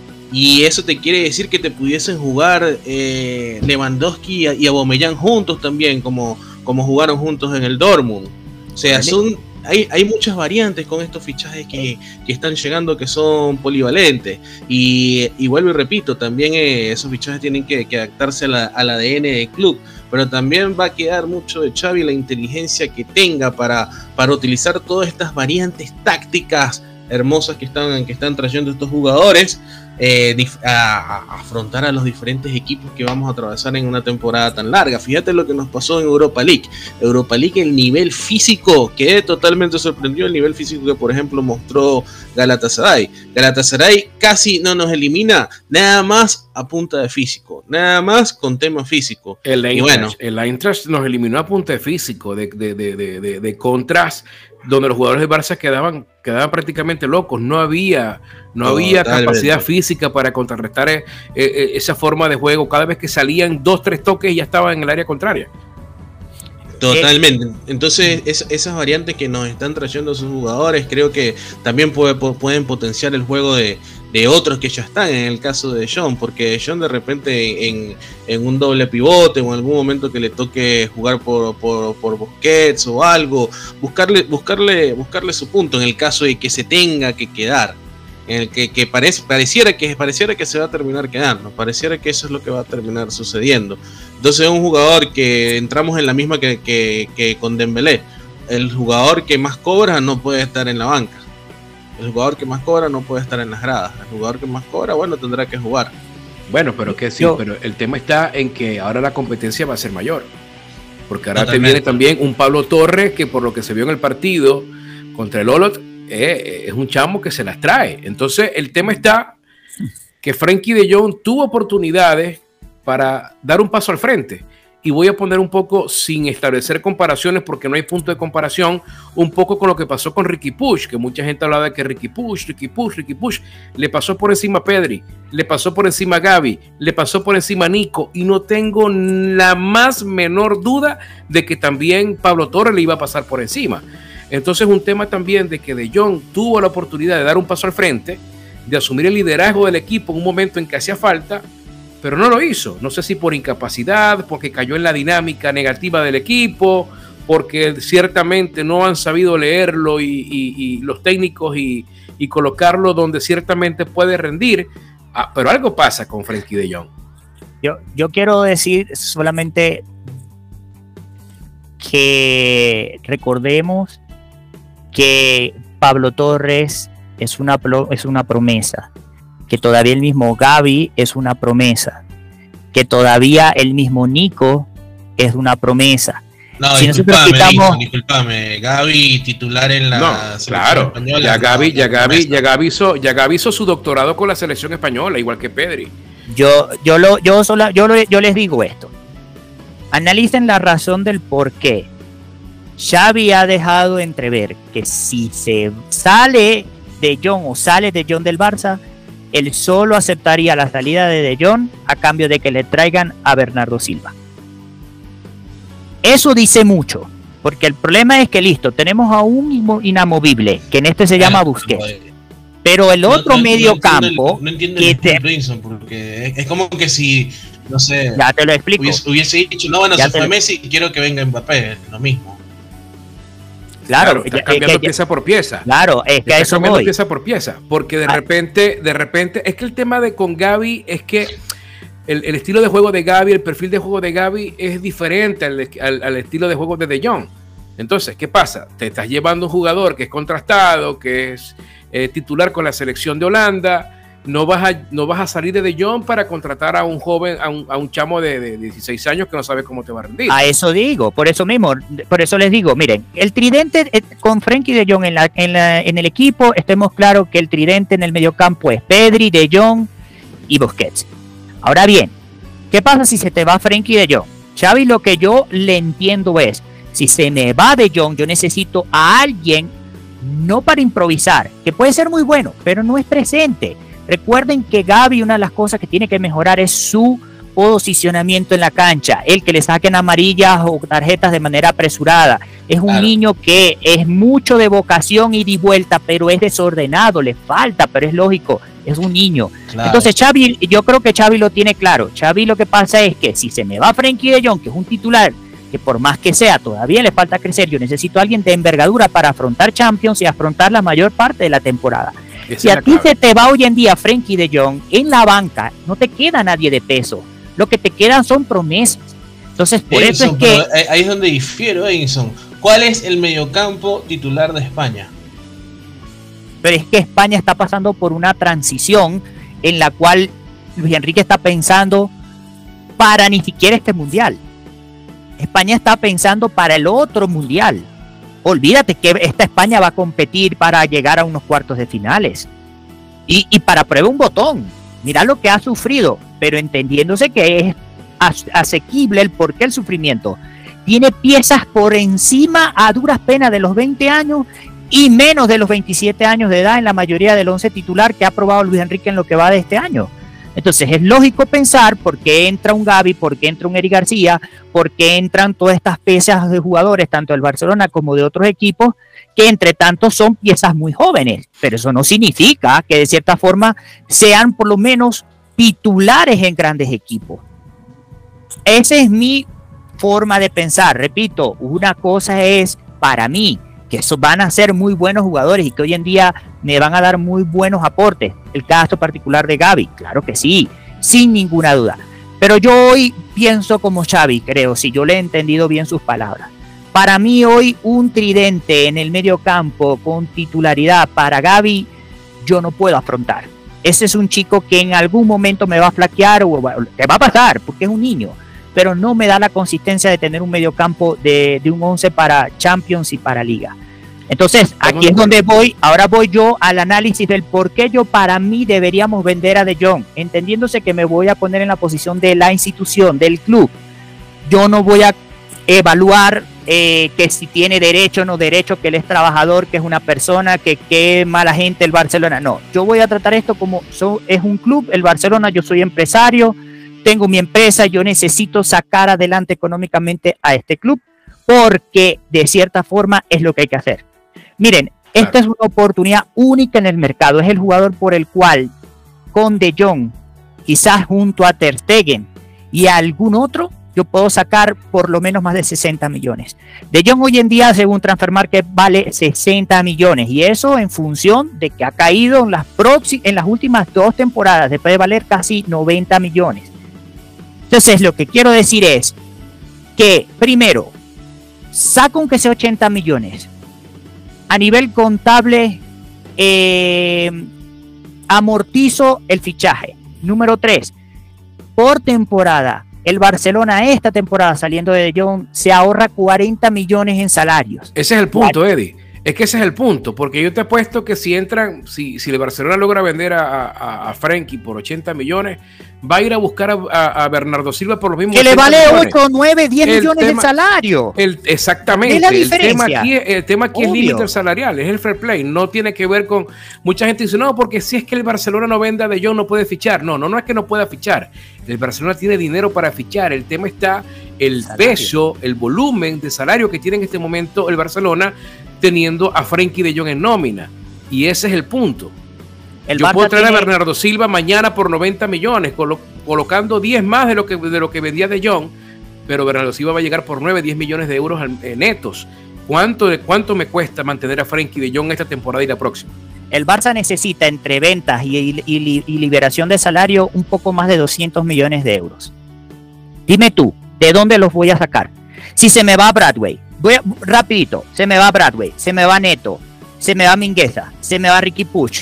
Y eso te quiere decir que te pudiesen jugar eh, Lewandowski y Aubameyang juntos también, como, como jugaron juntos en el Dortmund. O sea, son, hay, hay muchas variantes con estos fichajes que, que están llegando, que son polivalentes. Y, y vuelvo y repito, también eh, esos fichajes tienen que, que adaptarse a la, al A D N del club. Pero también va a quedar mucho de Xavi la inteligencia que tenga para, para utilizar todas estas variantes tácticas hermosas que están, que están trayendo estos jugadores. Eh, a, a afrontar a los diferentes equipos que vamos a atravesar en una temporada tan larga. Fíjate lo que nos pasó en Europa League. Europa League, el nivel físico, quedé totalmente sorprendido el nivel físico que por ejemplo mostró Galatasaray. Galatasaray casi no nos elimina, nada más a punta de físico, nada más con tema físico. El Eintracht, y bueno, el Eintracht nos eliminó a punta de físico, de, de, de, de, de, de contras, donde los jugadores de Barça quedaban, quedaban prácticamente locos. No había, no había capacidad física para contrarrestar eh, eh, esa forma de juego. Cada vez que salían dos, tres toques ya estaban en el área contraria. Totalmente. Entonces es, esas variantes que nos están trayendo sus jugadores creo que también puede, pueden potenciar el juego de, de otros que ya están, en el caso de John, porque John de repente en, en un doble pivote o en algún momento que le toque jugar por, por, por Busquets o algo, buscarle, buscarle, buscarle su punto en el caso de que se tenga que quedar, en el que, que parece, pareciera que pareciera que se va a terminar quedando, pareciera que eso es lo que va a terminar sucediendo. Entonces es un jugador que entramos en la misma que, que, que con Dembélé. El jugador que más cobra no puede estar en la banca. El jugador que más cobra no puede estar en las gradas. El jugador que más cobra, bueno, tendrá que jugar. Bueno, pero que sí, Yo, pero el tema está en que ahora la competencia va a ser mayor. Porque ahora totalmente. Te viene también un Pablo Torres que por lo que se vio en el partido contra el Olot, eh, es un chamo que se las trae. Entonces el tema está que Frenkie de Jong tuvo oportunidades para dar un paso al frente. Y voy a poner un poco, sin establecer comparaciones porque no hay punto de comparación, un poco con lo que pasó con Riqui Puig, que mucha gente hablaba de que Riqui Puig, Riqui Puig, Riqui Puig, le pasó por encima a Pedri, le pasó por encima a Gavi, le pasó por encima a Nico, y no tengo la más menor duda de que también Pablo Torres le iba a pasar por encima. Entonces un tema también de que De Jong tuvo la oportunidad de dar un paso al frente, de asumir el liderazgo del equipo en un momento en que hacía falta, pero no lo hizo. No sé si por incapacidad, porque cayó en la dinámica negativa del equipo, porque ciertamente no han sabido leerlo y, y, y los técnicos y, y colocarlo donde ciertamente puede rendir. Ah, pero algo pasa con Frenkie de Jong. Yo, yo quiero decir solamente que recordemos que Pablo Torres es una, es una promesa, que todavía el mismo Gavi es una promesa, que todavía el mismo Nico es una promesa. No, si disculpame, quitamos... disculpame, Gavi titular en la no, selección claro, española. Ya Gavi, no, ya, Gavi, no ya, Gavi hizo, ya Gavi hizo su doctorado con la selección española, igual que Pedri. Yo, yo, lo, yo, solo, yo, lo, yo les digo esto. Analicen la razón del por qué Xavi ha dejado entrever que si se sale De Jong o sale De Jong del Barça, él solo aceptaría la salida de De Jong a cambio de que le traigan a Bernardo Silva. Eso dice mucho, porque el problema es que listo, tenemos a un inamovible, que en este se llama Busquets, pero el otro no, no, medio no campo... El, no entiendo el te, Vinson, porque es, es como que si, no sé... Ya te lo explico. Hubiese, hubiese dicho, no, bueno, ya se fue lo... Messi y quiero que venga Mbappé, es lo mismo. Claro, claro, estás cambiando que, pieza por pieza. Claro, es que a eso cambiando voy. pieza por pieza, porque de repente, de repente, es que el tema de con Gavi es que el, el estilo de juego de Gavi, el perfil de juego de Gavi es diferente al, al, al estilo de juego de De Jong. Entonces, ¿qué pasa? Te estás llevando un jugador que es contrastado, que es eh, titular con la selección de Holanda. No vas, a, no vas a salir de De Jong para contratar a un joven, a un, a un chamo de, de dieciséis años que no sabe cómo te va a rendir. A eso digo, por eso mismo, por eso les digo, miren, el tridente con Frenkie De Jong en, la, en, la, en el equipo, estemos claros que el tridente en el mediocampo es Pedri, De Jong y Busquets. Ahora bien, ¿qué pasa si se te va Frenkie De Jong? Xavi, lo que yo le entiendo es, si se me va De Jong, yo necesito a alguien, no para improvisar, que puede ser muy bueno, pero no es presente. Recuerden que Gavi, una de las cosas que tiene que mejorar es su posicionamiento en la cancha, el que le saquen amarillas o tarjetas de manera apresurada. Es un claro. niño que es mucho de vocación ida y vuelta, pero es desordenado, le falta, pero es lógico, es un niño. Claro. Entonces Xavi, yo creo que Xavi lo tiene claro. Xavi lo que pasa es que si se me va Frenkie De Jong, que es un titular, que por más que sea, todavía le falta crecer, yo necesito a alguien de envergadura para afrontar Champions y afrontar la mayor parte de la temporada. Esa si a ti se te va hoy en día Frenkie De Jong en la banca, no te queda nadie de peso. Lo que te quedan son promesas. Entonces, por Edinson, eso es que... Ahí es donde difiero, Edinson. ¿Cuál es el mediocampo titular de España? Pero es que España está pasando por una transición en la cual Luis Enrique está pensando para ni siquiera este mundial. España está pensando para el otro mundial. Olvídate que esta España va a competir para llegar a unos cuartos de finales. Y, y para prueba un botón. Mira lo que ha sufrido, pero entendiéndose que es as, asequible el porqué el sufrimiento. Tiene piezas por encima a duras penas de los veinte años y menos de los veintisiete años de edad en la mayoría del once titular que ha probado Luis Enrique en lo que va de este año. Entonces es lógico pensar por qué entra un Gavi, por qué entra un Eric García, por qué entran todas estas piezas de jugadores, tanto del Barcelona como de otros equipos, que entre tanto son piezas muy jóvenes. Pero eso no significa que de cierta forma sean por lo menos titulares en grandes equipos. Esa es mi forma de pensar. Repito, una cosa es para mí, que esos van a ser muy buenos jugadores y que hoy en día me van a dar muy buenos aportes. El caso particular de Gavi, claro que sí, sin ninguna duda. Pero yo hoy pienso como Xavi, creo, si yo le he entendido bien sus palabras. Para mí hoy un tridente en el medio campo con titularidad para Gavi, yo no puedo afrontar. Ese es un chico que en algún momento me va a flaquear o que va a pasar, porque es un niño. Pero no me da la consistencia de tener un mediocampo de, de un once para Champions y para Liga. Entonces, aquí es donde voy, ahora voy yo al análisis del por qué yo para mí deberíamos vender a De Jong, entendiéndose que me voy a poner en la posición de la institución, del club. Yo no voy a evaluar eh, que si tiene derecho o no derecho, que él es trabajador, que es una persona, que qué mala gente el Barcelona. No, yo voy a tratar esto como so, es un club, el Barcelona, yo soy empresario, tengo mi empresa, yo necesito sacar adelante económicamente a este club porque de cierta forma es lo que hay que hacer. Miren, esta claro. es una oportunidad única en el mercado, es el jugador por el cual con De Jong, quizás junto a Ter Stegen y a algún otro, yo puedo sacar por lo menos más de sesenta millones. De Jong hoy en día, según Transfermarkt, vale sesenta millones y eso en función de que ha caído en las, en las últimas dos temporadas, después de valer casi noventa millones. Entonces, lo que quiero decir es que, primero, saco aunque sea ochenta millones. A nivel contable, eh, amortizo el fichaje. Número tres, por temporada, el Barcelona esta temporada, saliendo de De Jong, se ahorra cuarenta millones en salarios. Ese es el punto, Eddie. Es que ese es el punto, porque yo te apuesto que si entran, si, si el Barcelona logra vender a, a, a Frenkie por ochenta millones, va a ir a buscar a, a, a Bernardo Silva por los mismos. Que le vale ocho, nueve, diez millones tema, de salario. El, exactamente. Es la el diferencia. tema aquí, el tema aquí es límite salarial, es el fair play. No tiene que ver con. Mucha gente dice, no, porque si es que el Barcelona no vende a De Jong, no puede fichar. No, no, no es que no pueda fichar. El Barcelona tiene dinero para fichar. El tema está el salario. peso, el volumen de salario que tiene en este momento el Barcelona, teniendo a Frenkie de Jong en nómina. Y ese es el punto. El Yo Barça puedo traer tiene... a Bernardo Silva mañana por noventa millones, colo colocando diez más de lo que, de lo que vendía De Jong, pero Bernardo Silva va a llegar por nueve, diez millones de euros netos. ¿Cuánto, ¿Cuánto me cuesta mantener a Frenkie de Jong esta temporada y la próxima? El Barça necesita entre ventas y, y, y, y liberación de salario un poco más de doscientos millones de euros. Dime tú, ¿de dónde los voy a sacar? Si se me va a Bradway, voy a, rapidito, se me va Bradway, se me va Neto, se me va Mingueza, se me va Riqui Puig.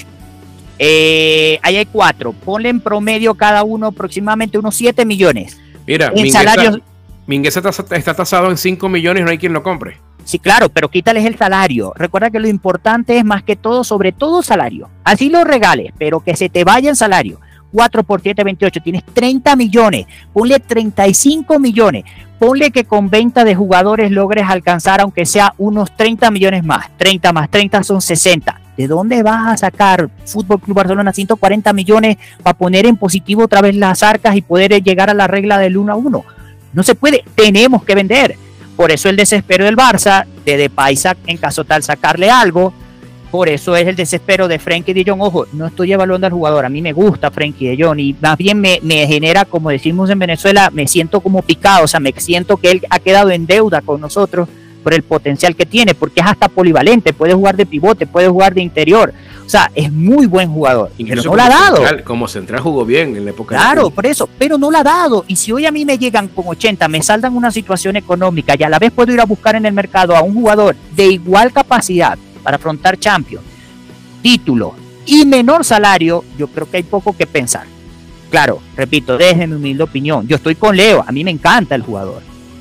Eh, ahí hay cuatro. Ponle en promedio cada uno aproximadamente unos siete millones. Mira, en Mingueza, salarios... Mingueza está, está tasado en cinco millones, no hay quien lo compre. Sí, claro, pero quítales el salario. Recuerda que lo importante es más que todo, sobre todo salario. Así lo regales, pero que se te vaya en salario. cuatro por siete, veintiocho, tienes treinta millones, ponle treinta y cinco millones, ponle que con venta de jugadores logres alcanzar aunque sea unos treinta millones más, treinta más treinta son sesenta. ¿De dónde vas a sacar Fútbol Club Barcelona ciento cuarenta millones para poner en positivo otra vez las arcas y poder llegar a la regla del uno a uno? No se puede, tenemos que vender. Por eso el desespero del Barça, de Depay en caso tal sacarle algo. Por eso es el desespero de Frenkie de Jong. Ojo, no estoy evaluando al jugador, a mí me gusta Frenkie de Jong y más bien me, me genera, como decimos en Venezuela, me siento como picado, o sea, me siento que él ha quedado en deuda con nosotros por el potencial que tiene, porque es hasta polivalente, puede jugar de pivote, puede jugar de interior, o sea, es muy buen jugador, pero no la ha dado. Central, como central jugó bien en la época. Claro, por eso, pero no la ha dado, y si hoy a mí me llegan con ochenta, me saldan una situación económica y a la vez puedo ir a buscar en el mercado a un jugador de igual capacidad para afrontar Champions, título y menor salario, yo creo que hay poco que pensar. Claro, repito, desde mi humilde opinión, yo estoy con Leo, a mí me encanta el jugador,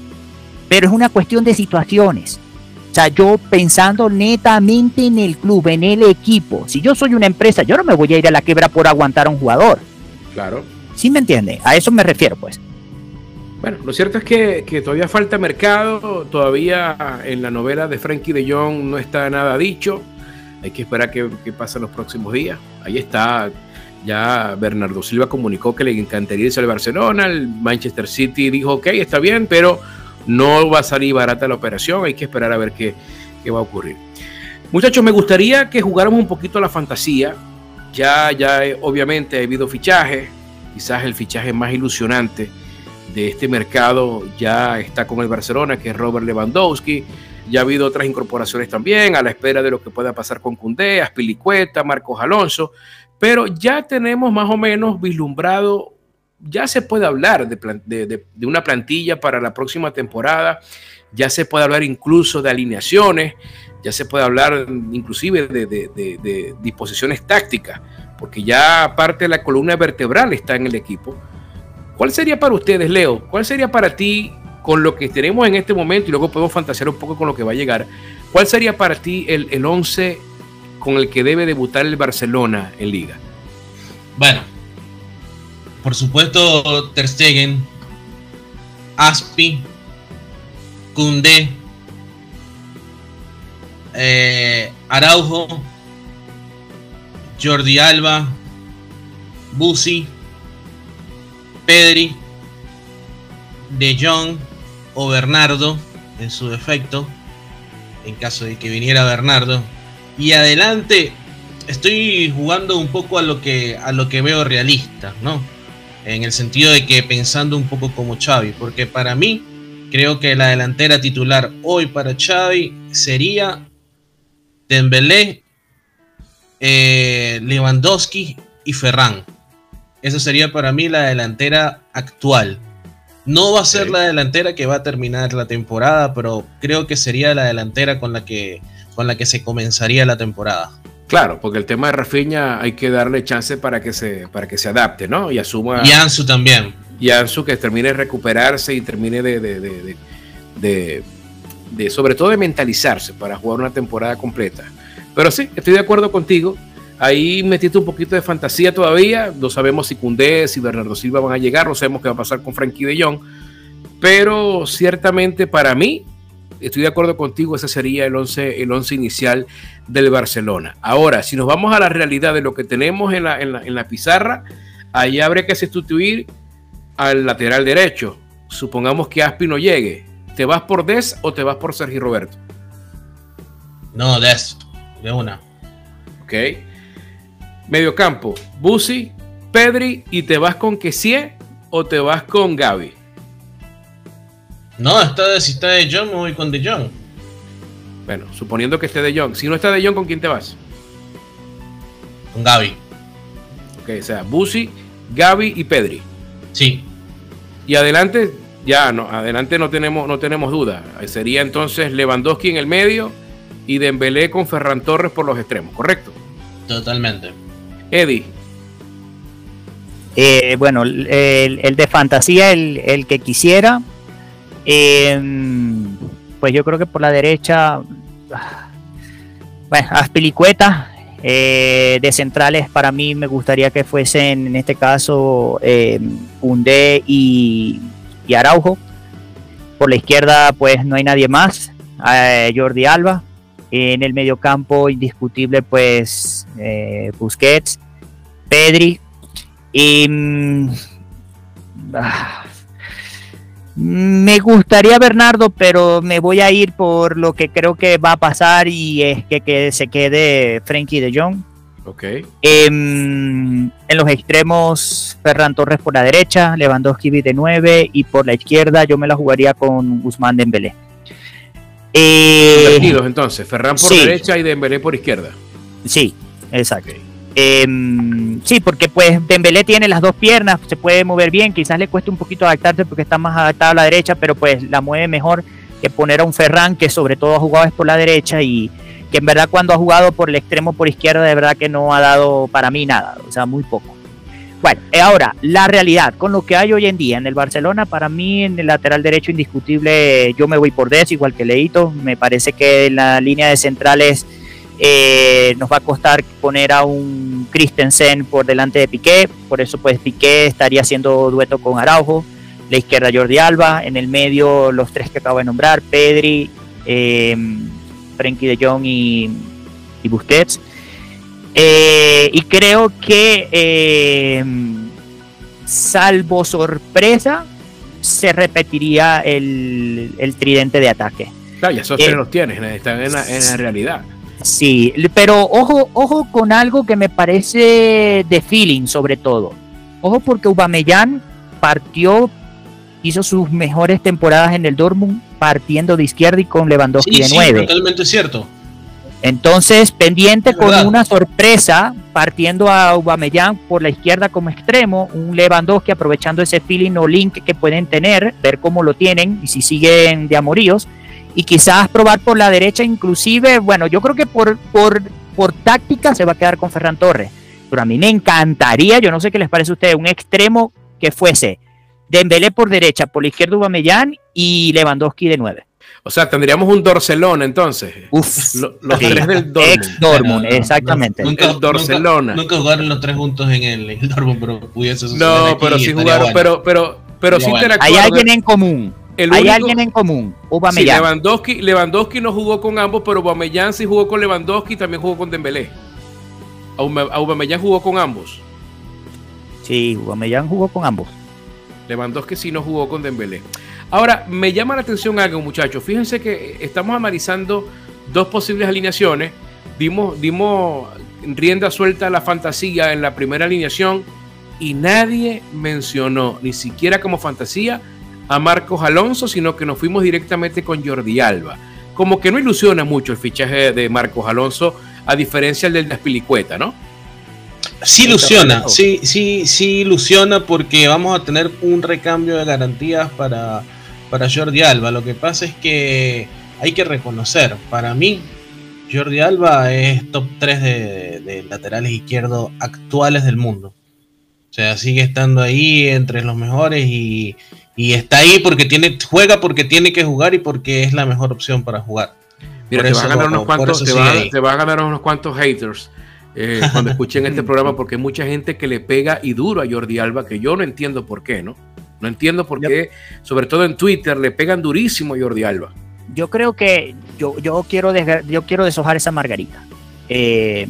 pero es una cuestión de situaciones. O sea, yo pensando netamente en el club, en el equipo, si yo soy una empresa, yo no me voy a ir a la quiebra por aguantar a un jugador. Claro. ¿Sí me entiende? A eso me refiero, pues. Bueno, lo cierto es que, que todavía falta mercado, todavía en la novela de Frenkie de Jong no está nada dicho. Hay que esperar que, que pasen los próximos días. Ahí está, ya Bernardo Silva comunicó que le encantaría irse al Barcelona, el Manchester City dijo, ok, está bien, pero no va a salir barata la operación, hay que esperar a ver qué, qué va a ocurrir. Muchachos, me gustaría que jugáramos un poquito a la fantasía. Ya, ya eh, obviamente ha habido fichajes, quizás el fichaje más ilusionante de este mercado ya está con el Barcelona, que es Robert Lewandowski. Ya ha habido otras incorporaciones también, a la espera de lo que pueda pasar con Koundé, Azpilicueta, Marcos Alonso, pero ya tenemos más o menos vislumbrado, ya se puede hablar de, de, de, de una plantilla para la próxima temporada, ya se puede hablar incluso de alineaciones, ya se puede hablar inclusive de, de, de, de disposiciones tácticas, porque ya parte de la columna vertebral está en el equipo. ¿Cuál sería para ustedes, Leo? ¿Cuál sería para ti, con lo que tenemos en este momento, y luego podemos fantasear un poco con lo que va a llegar, cuál sería para ti el, el once con el que debe debutar el Barcelona en Liga? Bueno, por supuesto, Ter Stegen, Aspi, Koundé, eh, Araujo, Jordi Alba, Busi, Pedri, De Jong o Bernardo en su defecto, en caso de que viniera Bernardo. Y adelante estoy jugando un poco a lo que a lo que veo realista, ¿no? En el sentido de que pensando un poco como Xavi, porque para mí creo que la delantera titular hoy para Xavi sería Dembélé, eh, Lewandowski y Ferran. Esa sería para mí la delantera actual. No va a ser okay. la delantera que va a terminar la temporada, pero creo que sería la delantera con la que, con la que se comenzaría la temporada. Claro, porque el tema de Rafinha hay que darle chance para que se, para que se adapte, ¿no? Y asuma. Y Ansu también. Y Ansu que termine de recuperarse y termine de, de, de, de, de, de, sobre todo de mentalizarse para jugar una temporada completa. Pero sí, estoy de acuerdo contigo. Ahí metiste un poquito de fantasía todavía. No sabemos si Koundé, si Bernardo Silva van a llegar, no sabemos qué va a pasar con Frenkie de Jong. Pero ciertamente para mí, estoy de acuerdo contigo, ese sería el once, el once inicial del Barcelona. Ahora, si nos vamos a la realidad de lo que tenemos en la, en la, en la pizarra, ahí habría que sustituir al lateral derecho. Supongamos que Aspi no llegue. ¿Te vas por Des o te vas por Sergi Roberto? No, Des, de una. Ok. Mediocampo, Busi, Pedri, ¿y te vas con Kessie o te vas con Gavi? No, está de, si está de Jong, me voy con De Jong. Bueno, suponiendo que esté De Jong. Si no está De Jong, ¿con quién te vas? Con Gavi. Ok, o sea, Busi, Gavi y Pedri. Sí. Y adelante, ya no, adelante no tenemos, no tenemos duda. Sería entonces Lewandowski en el medio y Dembélé con Ferran Torres por los extremos, ¿correcto? Totalmente. Eddie. Eh, bueno, el, el de fantasía, el, el que quisiera, eh, pues yo creo que por la derecha, bueno, Azpilicueta, eh, de centrales para mí me gustaría que fuesen en este caso eh, Koundé y, y Araujo. Por la izquierda pues no hay nadie más, eh, Jordi Alba. En el mediocampo indiscutible pues eh, Busquets, Pedri y mm, ah, me gustaría Bernardo, pero me voy a ir por lo que creo que va a pasar y es que, que se quede Frenkie de Jong. Okay. Eh, en los extremos Ferran Torres por la derecha, Lewandowski de nueve y por la izquierda yo me la jugaría con Ousmane Dembélé. Eh, Invertidos entonces, Ferran por sí. derecha y Dembélé por izquierda. Sí, exacto. Okay. Eh, sí, porque pues Dembélé tiene las dos piernas, se puede mover bien, quizás le cueste un poquito adaptarse porque está más adaptado a la derecha, pero pues la mueve mejor que poner a un Ferran que sobre todo ha jugado es por la derecha y que en verdad cuando ha jugado por el extremo por izquierda de verdad que no ha dado para mí nada, o sea, muy poco. Bueno, ahora, la realidad, con lo que hay hoy en día en el Barcelona, para mí en el lateral derecho indiscutible, yo me voy por Des, igual que Leito. Me parece que en la línea de centrales eh, nos va a costar poner a un Christensen por delante de Piqué, por eso pues Piqué estaría haciendo dueto con Araujo. La izquierda Jordi Alba, en el medio los tres que acabo de nombrar, Pedri, eh, Frenkie de Jong y, y Busquets. Eh, y creo que eh, salvo sorpresa se repetiría el, el tridente de ataque. Claro, ya esos eh, tres los tienes, están en la, en la realidad. Sí, pero ojo, ojo con algo que me parece de feeling sobre todo. Ojo porque Aubameyang partió, hizo sus mejores temporadas en el Dortmund partiendo de izquierda y con Lewandowski sí, de sí, nueve. Totalmente cierto. Entonces, pendiente es con verdad. una sorpresa, partiendo a Aubameyang por la izquierda como extremo, un Lewandowski aprovechando ese feeling o link que pueden tener, ver cómo lo tienen y si siguen de amoríos, y quizás probar por la derecha inclusive, bueno, yo creo que por, por, por táctica se va a quedar con Ferran Torres, pero a mí me encantaría, yo no sé qué les parece a ustedes, un extremo que fuese Dembélé por derecha, por la izquierda Aubameyang y Lewandowski de nueve. O sea, tendríamos un Barcelona entonces. Uf, Lo, los sí. tres del Dortmund. Ex Dortmund, Pero, exactamente. Nunca, El Barcelona. Nunca, nunca jugaron los tres juntos en el, en el Dortmund, pero pudiese suceder. No, aquí pero y sí estaría jugaron, bueno. pero, pero, pero sí bueno. interactuaron. Hay alguien en común. El Hay único- alguien en común. Sí, Aubameyang. Lewandowski, Lewandowski no jugó con ambos, pero Aubameyang sí jugó con Lewandowski y también jugó con Dembélé. Aubame- Aubameyang jugó con ambos. Sí, Aubameyang jugó con ambos. Lewandowski sí no jugó con Dembélé. Ahora, me llama la atención algo, muchachos. Fíjense que estamos analizando dos posibles alineaciones. Dimos, dimos rienda suelta a la fantasía en la primera alineación y nadie mencionó, ni siquiera como fantasía, a Marcos Alonso, sino que nos fuimos directamente con Jordi Alba. Como que no ilusiona mucho el fichaje de Marcos Alonso, a diferencia del de Azpilicueta, ¿no? Sí ilusiona, sí, sí, sí ilusiona porque vamos a tener un recambio de garantías para, para Jordi Alba. Lo que pasa es que hay que reconocer, para mí, Jordi Alba es top tres de, de laterales izquierdos actuales del mundo. O sea, sigue estando ahí entre los mejores y, y está ahí porque tiene, juega porque tiene que jugar y porque es la mejor opción para jugar. Mira, te va a ganar unos cuantos, te va, te va a ganar unos cuantos haters eh, cuando escuchen este programa, porque hay mucha gente que le pega y duro a Jordi Alba, que yo no entiendo por qué, ¿no? No entiendo por qué, sobre todo en Twitter, le pegan durísimo a Jordi Alba. Yo creo que yo, yo, quiero, desga- yo quiero deshojar esa margarita. Eh,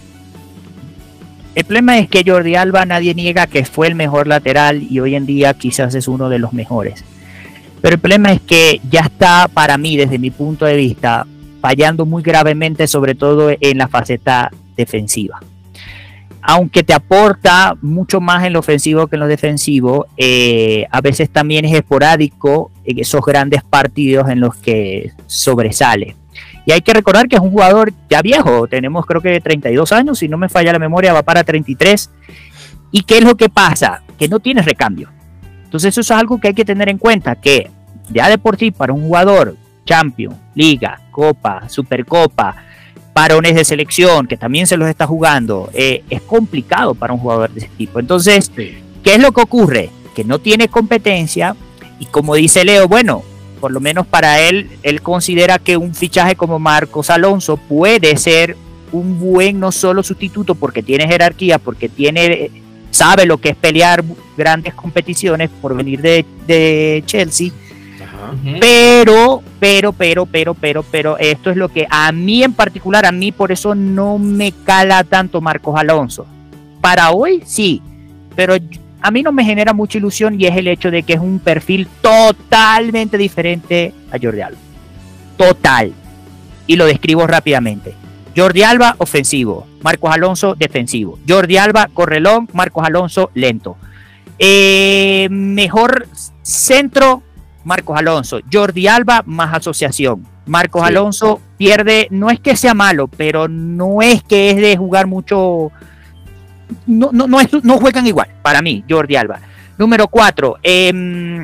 el problema es que Jordi Alba, nadie niega que fue el mejor lateral y hoy en día quizás es uno de los mejores. Pero el problema es que ya está, para mí, desde mi punto de vista, fallando muy gravemente, sobre todo en la faceta defensiva. Aunque te aporta mucho más en lo ofensivo que en lo defensivo, eh, a veces también es esporádico en esos grandes partidos en los que sobresale. Y hay que recordar que es un jugador ya viejo, tenemos creo que treinta y dos años, si no me falla la memoria va para treinta y tres. ¿Y qué es lo que pasa? Que no tienes recambio. Entonces eso es algo que hay que tener en cuenta, que ya de por sí para un jugador Champions, Liga, Copa, Supercopa, parones de selección, que también se los está jugando, eh, es complicado para un jugador de ese tipo. Entonces, sí. ¿Qué es lo que ocurre? Que no tiene competencia y como dice Leo, bueno, por lo menos para él, él considera que un fichaje como Marcos Alonso puede ser un buen no solo sustituto porque tiene jerarquía, porque tiene, sabe lo que es pelear grandes competiciones por venir de, de Chelsea. Pero, pero, pero, pero, pero, pero, esto es lo que a mí en particular, a mí por eso no me cala tanto Marcos Alonso. Para hoy sí, pero a mí no me genera mucha ilusión y es el hecho de que es un perfil totalmente diferente a Jordi Alba. Total. Y lo describo rápidamente. Jordi Alba, ofensivo. Marcos Alonso, defensivo. Jordi Alba, correlón. Marcos Alonso, lento. Eh, mejor centro, Marcos Alonso. Jordi Alba, más asociación. Marcos sí. Alonso pierde, no es que sea malo, pero no es que es de jugar mucho. No, no, no, es, no juegan igual, para mí, Jordi Alba. Número cuatro, eh,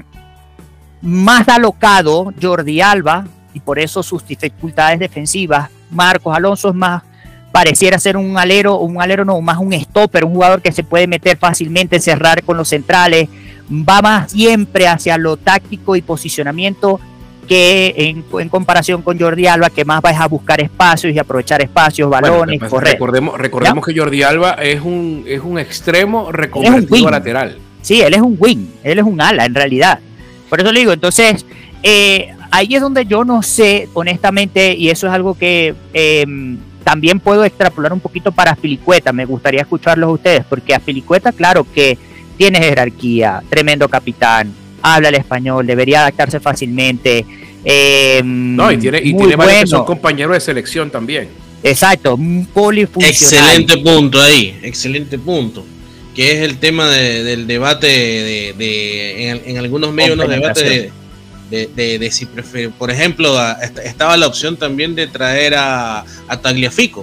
más alocado Jordi Alba, y por eso sus dificultades defensivas. Marcos Alonso es más, pareciera ser un alero, un alero no, más un stopper, un jugador que se puede meter fácilmente, cerrar con los centrales, va más siempre hacia lo táctico y posicionamiento que en, en comparación con Jordi Alba, que más va a buscar espacios y aprovechar espacios, balones, bueno, correr. Recordemos, recordemos que Jordi Alba es un, es un extremo reconvertido a lateral. Sí, él es un wing, él es un ala en realidad. Por eso le digo, entonces, eh, ahí es donde yo no sé, honestamente, y eso es algo que eh, también puedo extrapolar un poquito para Azpilicueta. Me gustaría escucharlos a ustedes, porque Azpilicueta, claro que tiene jerarquía, tremendo capitán, habla el español, debería adaptarse fácilmente. Eh, no, y tiene, y tiene varios bueno. que son compañeros de selección también. Exacto, un polifuncional. Excelente punto ahí, excelente punto. Que es el tema de, del debate de, de en, en algunos medios, unos debates de, de, de, de si prefiere. Por ejemplo, a, estaba la opción también de traer a, a Tagliafico.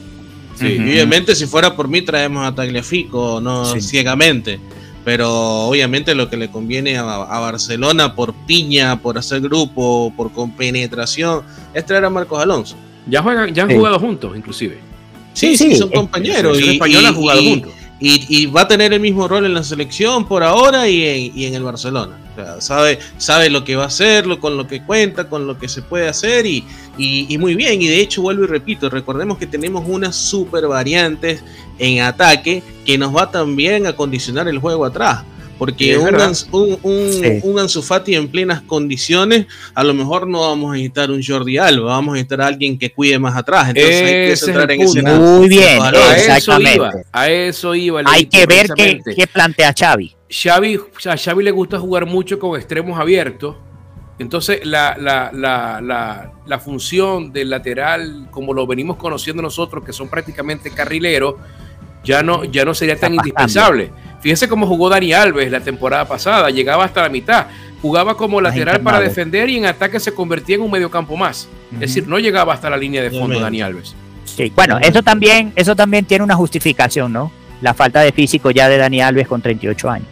Sí, uh-huh. Y obviamente si fuera por mí traemos a Tagliafico, no sí. ciegamente. Pero obviamente lo que le conviene a, a Barcelona por piña, por hacer grupo, por compenetración, es traer a Marcos Alonso. Ya juegan, ya han sí. jugado juntos, inclusive. Sí, sí, sí son compañeros. Y, español y, han jugado y, juntos. Y, y va a tener el mismo rol en la selección por ahora y en, y en el Barcelona. O sea, sabe, sabe lo que va a hacer, lo, con lo que cuenta, con lo que se puede hacer y, y, y muy bien. Y de hecho, vuelvo y repito, recordemos que tenemos unas super variantes en ataque que nos va también a condicionar el juego atrás. Porque un, un, un, sí. un Ansu Fati en plenas condiciones, a lo mejor no vamos a necesitar un Jordi Alba, vamos a necesitar a alguien que cuide más atrás. Entonces ese hay que centrar en ese Muy bien, a eso iba. A eso iba hay que ver qué, qué plantea Xavi. Xavi, a Xavi le gusta jugar mucho con extremos abiertos. Entonces la, la, la, la, la función del lateral, como lo venimos conociendo nosotros, que son prácticamente carrileros, ya no, ya no sería tan indispensable. Fíjense cómo jugó Dani Alves la temporada pasada, llegaba hasta la mitad, jugaba como lateral para defender y en ataque se convertía en un mediocampo más. Uh-huh. Es decir, no llegaba hasta la línea de fondo Dani Alves. Sí, bueno, eso también, eso también tiene una justificación, ¿no? La falta de físico ya de Dani Alves con treinta y ocho años.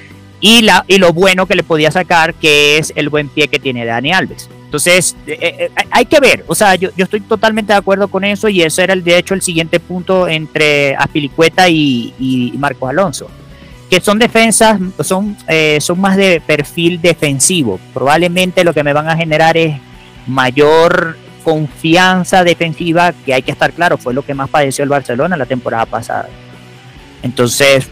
Y, la, y lo bueno que le podía sacar, que es el buen pie que tiene Dani Alves. Entonces, eh, eh, hay que ver, o sea, yo, yo estoy totalmente de acuerdo con eso y ese era el, de hecho el siguiente punto entre Azpilicueta y, y Marcos Alonso. que son defensas, son, eh, son más de perfil defensivo. Probablemente lo que me van a generar es mayor confianza defensiva, que hay que estar claro, fue lo que más padeció el Barcelona la temporada pasada. Entonces,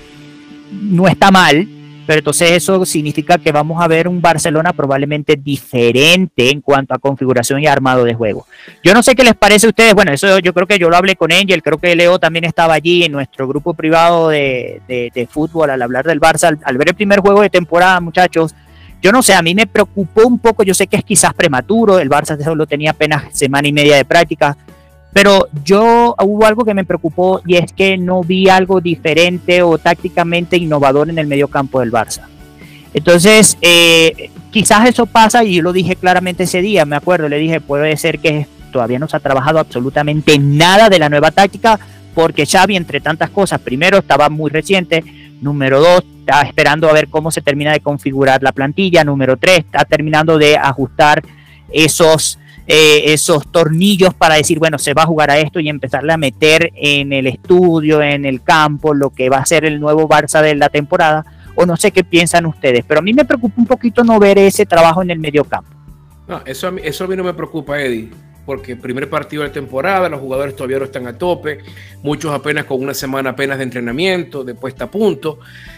no está mal, pero entonces eso significa que vamos a ver un Barcelona probablemente diferente en cuanto a configuración y armado de juego. Yo no sé qué les parece a ustedes. Bueno, eso yo creo que yo lo hablé con Angel, creo que Leo también estaba allí en nuestro grupo privado de, de, de fútbol al hablar del Barça, al, al ver el primer juego de temporada, muchachos. Yo no sé, a mí me preocupó un poco, yo sé que es quizás prematuro, el Barça solo tenía apenas semana y media de práctica, pero yo hubo algo que me preocupó y es que no vi algo diferente o tácticamente innovador en el mediocampo del Barça. Entonces, eh, quizás eso pasa, y yo lo dije claramente ese día, me acuerdo, le dije, puede ser que todavía no se ha trabajado absolutamente nada de la nueva táctica, porque Xavi, entre tantas cosas, primero estaba muy reciente, número dos, está esperando a ver cómo se termina de configurar la plantilla, número tres, está terminando de ajustar esos, eh, esos tornillos para decir, bueno, se va a jugar a esto y empezarle a meter en el estudio, en el campo, lo que va a ser el nuevo Barça de la temporada, o no sé qué piensan ustedes, pero a mí me preocupa un poquito no ver ese trabajo en el mediocampo. No, eso a mí, eso a mí no me preocupa, Eddie, porque primer partido de temporada, los jugadores todavía no están a tope, muchos apenas con una semana apenas de entrenamiento, de puesta a punto.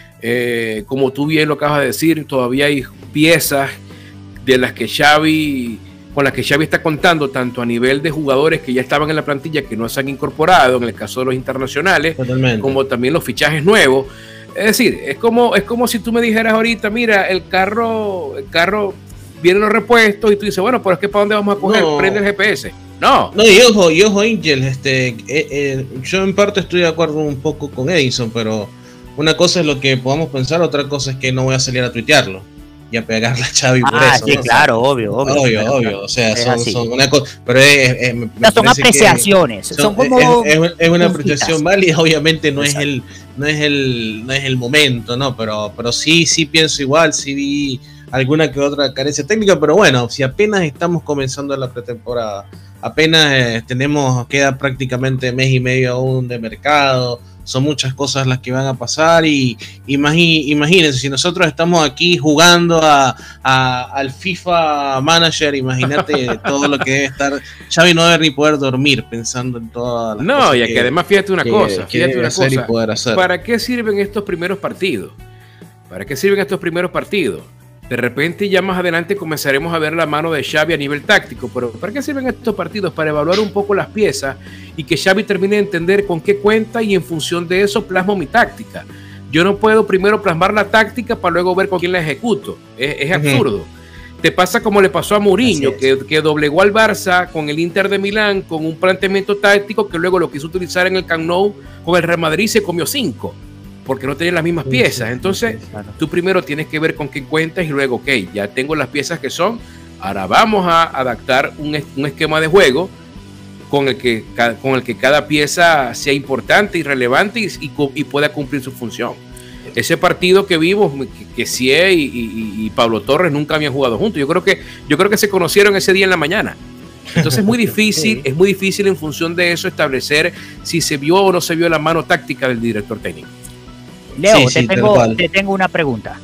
Eh, como tú bien lo acabas de decir, todavía hay piezas de las que Xavi, con las que Xavi está contando, tanto a nivel de jugadores que ya estaban en la plantilla que no se han incorporado, en el caso de los internacionales, totalmente, como también los fichajes nuevos. Es decir, es como, es como si tú me dijeras ahorita, mira, el carro, el carro vienen los repuestos y tú dices, bueno, pero es que ¿para dónde vamos a coger? No. Prende el G P S. No. No, y ojo, y ojo, Angel, este, eh, eh, yo en parte estoy de acuerdo un poco con Edison, pero una cosa es lo que podamos pensar, otra cosa es que no voy a salir a tuitearlo y a pegarle a Xavi ah, por eso. Sí, ¿no? claro, o sea, obvio, obvio. Obvio, claro, obvio. Claro. O sea, son, es son una cosa. Pero es, es, me no, son apreciaciones. Son, son como es, es, es una apreciación válida, obviamente no Exacto. es el, no es el, no es el momento, ¿no? Pero, pero sí, sí pienso igual, sí vi alguna que otra carencia técnica, pero bueno, si apenas estamos comenzando la pretemporada, apenas eh, tenemos, queda prácticamente mes y medio aún de mercado, son muchas cosas las que van a pasar y imagi, imagínense, si nosotros estamos aquí jugando a, a, al FIFA Manager, imagínate todo lo que debe estar, Xavi no debe ni poder dormir pensando en todas las no, cosas. No, y que, que además fíjate una que, cosa, que fíjate una cosa, ¿para qué sirven estos primeros partidos? ¿Para qué sirven estos primeros partidos? De repente ya más adelante comenzaremos a ver la mano de Xavi a nivel táctico, pero ¿para qué sirven estos partidos? Para evaluar un poco las piezas y que Xavi termine de entender con qué cuenta y en función de eso plasmo mi táctica. Yo no puedo primero plasmar la táctica para luego ver con quién la ejecuto. Es, es absurdo. Uh-huh. Te pasa como le pasó a Mourinho, que, que doblegó al Barça con el Inter de Milán con un planteamiento táctico que luego lo quiso utilizar en el Camp Nou con el Real Madrid y se comió cinco. Porque no tenían las mismas sí, piezas. Entonces, sí, claro. Tú primero tienes que ver con qué cuentas y luego, ok, ya tengo las piezas que son, ahora vamos a adaptar un, un esquema de juego con el, que, con el que cada pieza sea importante y relevante y, y, y pueda cumplir su función. Ese partido que vimos, que, que Sie y, y, y Pablo Torres nunca habían jugado juntos. Yo creo que, yo creo que se conocieron ese día en la mañana. Entonces es muy difícil, sí. es muy difícil en función de eso establecer si se vio o no se vio la mano táctica del director técnico. Leo, sí, te, sí, tengo, te tengo una pregunta.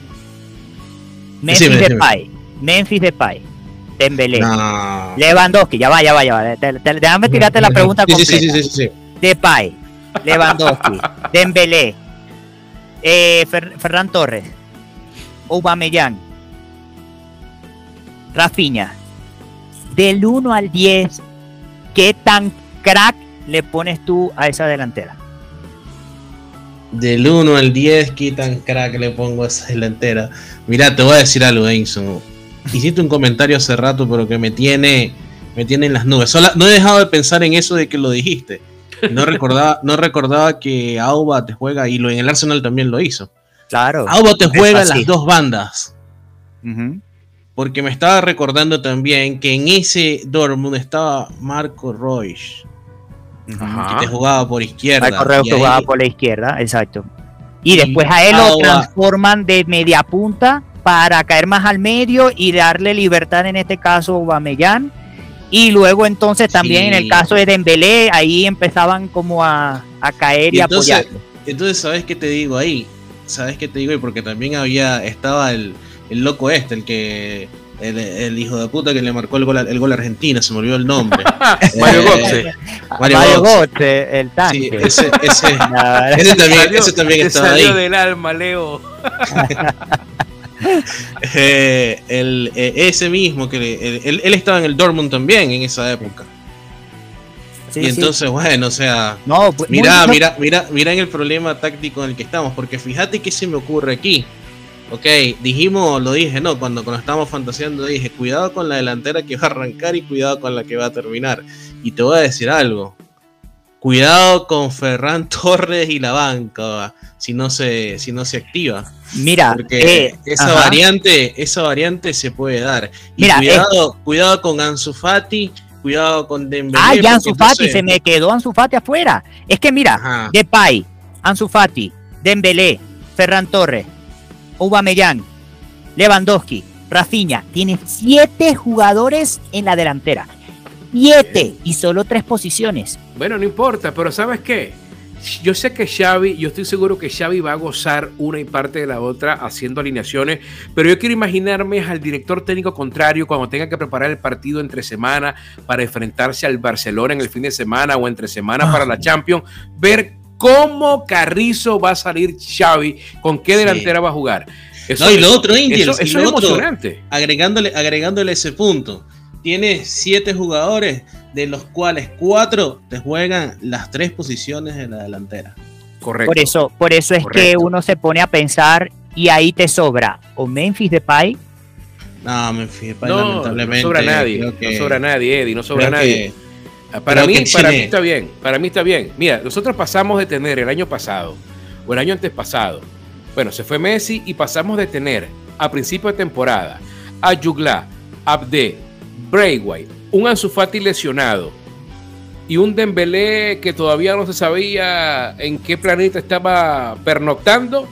Memphis sí, Depay, Memphis Depay, Dembélé, no. Lewandowski, ya va, ya va, ya va. Te, te, déjame tirarte la pregunta sí, completa. Sí, sí, sí, sí. Depay, Lewandowski, Dembélé, eh, Fer, Ferran Torres, Aubameyang, Rafinha. Del uno al diez, ¿qué tan crack le pones tú a esa delantera? Del uno al diez, ¿qué tan crack le pongo a esa delantera? Mirá, te voy a decir algo, Edison. Hiciste un comentario hace rato, pero que me tiene, me tiene en las nubes. Solo, no he dejado de pensar en eso de que lo dijiste. No recordaba, no recordaba que Auba te juega, y lo, en el Arsenal también lo hizo. Claro. Auba te juega las dos bandas. Uh-huh. Porque me estaba recordando también que en ese Dortmund estaba Marco Reus. Ajá. Que te jugaba por izquierda. Marco Reus te jugaba por la izquierda, exacto. Y, y después a él lo transforman de media punta para caer más al medio y darle libertad, en este caso Aubameyang. Y luego entonces también sí. En el caso de Dembélé, ahí empezaban como a, a caer y, y entonces, apoyarlo. Entonces, ¿sabes qué te digo ahí? ¿sabes qué te digo? Y porque también había, estaba el, el loco este, el que, el, el hijo de puta que le marcó el gol, el gol a Argentina, se me olvidó el nombre. Mario eh, Götze. Mario, Mario Götze, el tanque. Sí, ese, ese, ese también, salió, ese también te estaba salió ahí. del alma, Leo. eh, el, eh, ese mismo, que le, él, él estaba en el Dortmund también en esa época. Sí, y entonces, sí. bueno, o sea, no, pues, mira, muy... mira, mira, mira en el problema táctico en el que estamos, porque fíjate que se me ocurre aquí. Ok, dijimos, lo dije, no, cuando, cuando estábamos fantaseando dije, cuidado con la delantera que va a arrancar y cuidado con la que va a terminar. Y te voy a decir algo, cuidado con Ferran Torres y la banca, si no se, si no se activa. Mira, porque eh, esa ajá. variante, esa variante se puede dar. Y Mira, cuidado, eh, cuidado con Ansu Fati, cuidado con Dembélé. Ah, ya Ansu Fati, entonces... se me quedó Ansu Fati afuera. Es que mira, ajá. Depay, Ansu Fati, Dembélé, Ferran Torres, Aubameyang, Lewandowski, Rafinha, tiene siete jugadores en la delantera. Siete y solo tres posiciones. Bueno, no importa, pero ¿sabes qué? Yo sé que Xavi, yo estoy seguro que Xavi va a gozar una y parte de la otra haciendo alineaciones, pero yo quiero imaginarme al director técnico contrario cuando tenga que preparar el partido entre semana para enfrentarse al Barcelona en el fin de semana o entre semana ah. para la Champions, ver cómo Carrizo va a salir Xavi, con qué delantera sí. va a jugar. Eso, no, y lo otro, Angel, eso, eso y lo es otro, emocionante. Agregándole, agregándole ese punto. Tiene siete jugadores, de los cuales cuatro te juegan las tres posiciones de la delantera. Correcto. Por eso, por eso es Correcto. que uno se pone a pensar y ahí te sobra o Memphis Depay. No, Memphis Depay no, lamentablemente. No sobra nadie, que, no sobra nadie, Eddie, no sobra nadie. Que, para mí, para mí está bien, para mí está bien. Mira, nosotros pasamos de tener el año pasado o el año antes pasado, bueno, se fue Messi y pasamos de tener a principio de temporada a Jugla, Abde, Braithwaite, un Ansu Fati lesionado y un Dembélé que todavía no se sabía en qué planeta estaba pernoctando,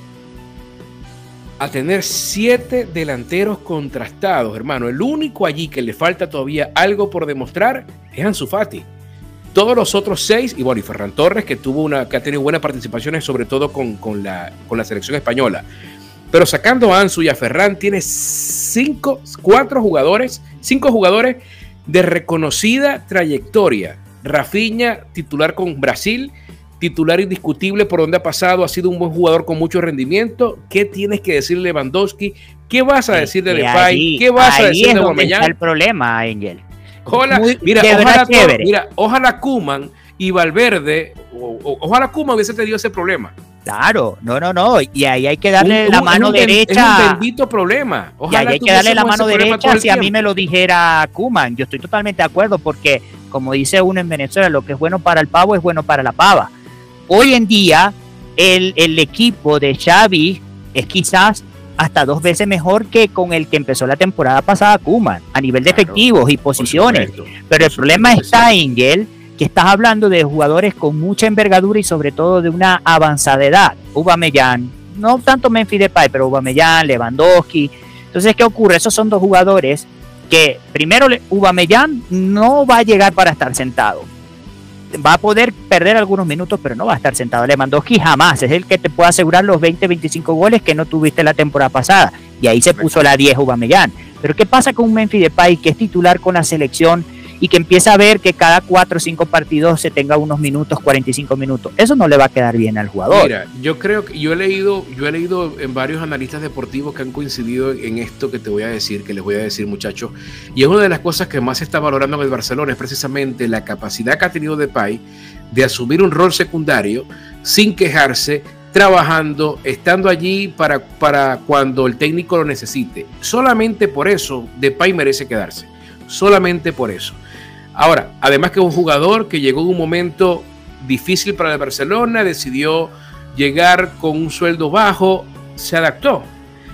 a tener siete delanteros contrastados, hermano. El único allí que le falta todavía algo por demostrar es Ansu Fati. Todos los otros seis, y bueno, y Ferran Torres, que tuvo una, que ha tenido buenas participaciones, sobre todo con, con, la, con la selección española. Pero sacando a Ansu y a Ferran, tiene cinco, cuatro jugadores, cinco jugadores de reconocida trayectoria. Rafinha, titular con Brasil, titular indiscutible por donde ha pasado, ha sido un buen jugador con mucho rendimiento. ¿Qué tienes que decir Lewandowski? ¿Qué vas a decir de Depay? ¿Qué vas a decir de Aubameyang? Ahí es el problema, Angel. Ojalá, Muy, mira, ojalá, mira, ojalá Koeman y Valverde, o, o, ojalá Koeman hubiese tenido ese problema. Claro, no, no, no, y ahí hay que darle un, la un, mano un, derecha. Es un bendito problema. Ojalá y ahí hay que darle la mano derecha si a mí me lo dijera Koeman. Yo estoy totalmente de acuerdo porque, como dice uno en Venezuela, lo que es bueno para el pavo es bueno para la pava. Hoy en día, el, el equipo de Xavi es quizás hasta dos veces mejor que con el que empezó la temporada pasada Koeman, a nivel de claro, efectivos y posiciones. Supuesto, pero el problema está, Angel, que estás hablando de jugadores con mucha envergadura y sobre todo de una avanzada edad. Aubameyang, no tanto Memphis Depay, pero Aubameyang, Lewandowski. Entonces, ¿qué ocurre? Esos son dos jugadores que, primero, Aubameyang no va a llegar para estar sentado. Va a poder perder algunos minutos, pero no va a estar sentado. Lewandowski jamás, es el que te puede asegurar los veinte, veinticinco goles que no tuviste la temporada pasada, y ahí se puso la diez Aubameyang. Pero ¿qué pasa con un Memphis Depay que es titular con la selección y que empieza a ver que cada cuatro o cinco partidos se tenga unos minutos, cuarenta y cinco minutos? Eso no le va a quedar bien al jugador. Mira, yo creo que yo he leído, yo he leído en varios analistas deportivos que han coincidido en esto que te voy a decir, que les voy a decir, muchachos, y es una de las cosas que más se está valorando en el Barcelona, es precisamente la capacidad que ha tenido Depay de asumir un rol secundario sin quejarse, trabajando, estando allí para, para cuando el técnico lo necesite. Solamente por eso Depay merece quedarse, solamente por eso. Ahora, además que es un jugador que llegó en un momento difícil para el Barcelona, decidió llegar con un sueldo bajo, se adaptó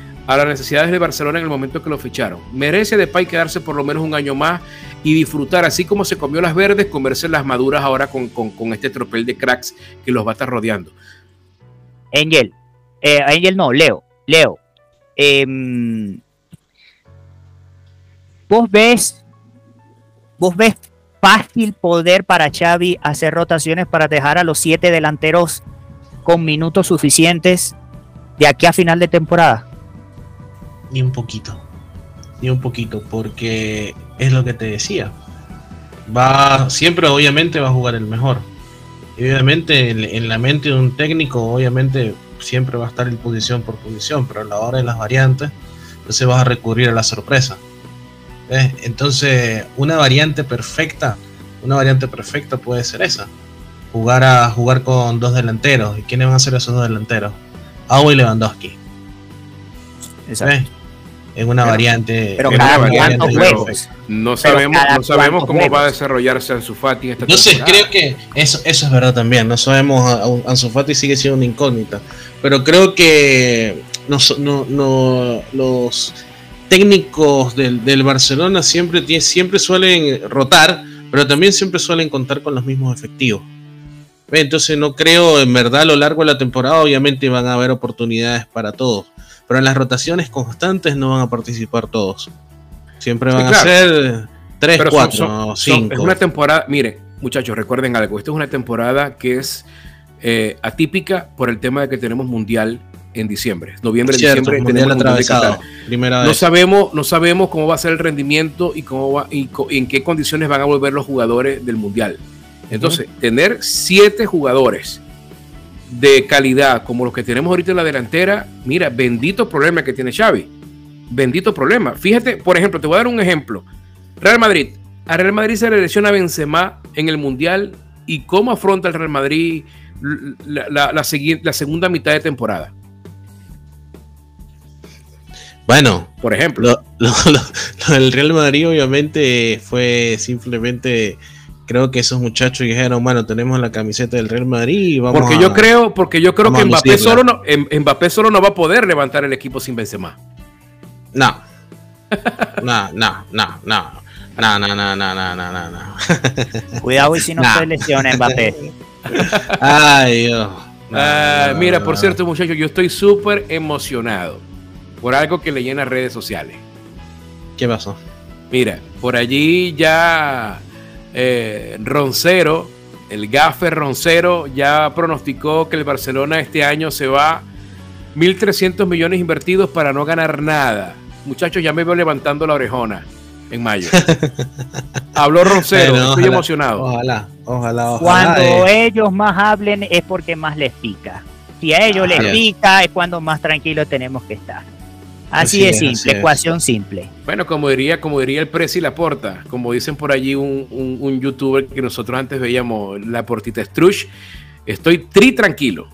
a las necesidades de Barcelona en el momento que lo ficharon. Merece Depay quedarse por lo menos un año más y disfrutar, así como se comió las verdes, comerse las maduras ahora con, con, con este tropel de cracks que los va a estar rodeando. Angel, eh, Angel no, Leo, Leo, eh, vos ves, vos ves fácil poder para Xavi hacer rotaciones para dejar a los siete delanteros con minutos suficientes de aquí a final de temporada? Ni un poquito, ni un poquito, porque es lo que te decía. Va, siempre obviamente va a jugar el mejor. Y obviamente en, en la mente de un técnico, obviamente siempre va a estar en posición por posición, pero a la hora de las variantes, entonces vas a recurrir a la sorpresa. ¿Ves? Entonces, una variante perfecta, una variante perfecta puede ser esa. Jugar a jugar con dos delanteros. ¿Y quiénes van a ser esos dos delanteros? Agua y Lewandowski. Exacto. ¿Ves? En una pero, variante. Pero en cada una variante cuántos juegos. No sabemos, no sabemos cómo juegos. va a desarrollarse Ansu Fati en esta No sé, temporada. creo que eso, eso es verdad también. No sabemos, Ansu Fati sigue siendo una incógnita. Pero creo que no, no, no, los técnicos del, del Barcelona siempre, tiene, siempre suelen rotar, pero también siempre suelen contar con los mismos efectivos. Entonces no creo, en verdad, a lo largo de la temporada obviamente van a haber oportunidades para todos, pero en las rotaciones constantes no van a participar todos. Siempre van sí, claro. a ser tres, cuatro, cinco. Es una temporada, miren, muchachos, recuerden algo, esta es una temporada que es eh, atípica por el tema de que tenemos mundial en diciembre, noviembre, Cierto, diciembre tenemos el atravesado, primera no vez. sabemos, no sabemos cómo va a ser el rendimiento y cómo va y, co, y en qué condiciones van a volver los jugadores del mundial. Entonces, uh-huh. tener siete jugadores de calidad como los que tenemos ahorita en la delantera, mira, bendito problema que tiene Xavi. Bendito problema. Fíjate, por ejemplo, te voy a dar un ejemplo. Real Madrid. A Real Madrid se le lesiona a Benzema en el mundial y cómo afronta el Real Madrid la, la, la, segui- la segunda mitad de temporada. Bueno, por ejemplo, lo, lo, lo, lo del Real Madrid obviamente fue simplemente, creo que esos muchachos dijeron, bueno, tenemos la camiseta del Real Madrid y vamos porque a, yo creo, porque yo creo que Mbappé lucirla. solo no, Mbappé solo no va a poder levantar el equipo sin Benzema. No, no, no, no, no, no, no, no, no, no, no, no. Cuidado y si no se lesiona Mbappé. Ay, Dios. No, uh, no, mira, no, por no. cierto, muchachos, yo estoy súper emocionado por algo que leí en las redes sociales. ¿Qué pasó? Mira, por allí ya eh, Roncero, el gaffer Roncero, ya pronosticó que el Barcelona este año se va mil trescientos millones invertidos para no ganar nada. Muchachos, ya me veo levantando la orejona en mayo. Habló Roncero, bueno, estoy ojalá, emocionado. Ojalá, ojalá, ojalá. Cuando eh. ellos más hablen es porque más les pica. Si a ellos ah, les bien. pica es cuando más tranquilos tenemos que estar. Así, así es simple, así ecuación es. simple. Bueno, como diría, como diría el Presi Laporta, como dicen por allí un, un, un youtuber que nosotros antes veíamos, Laportita Strush, estoy tri tranquilo.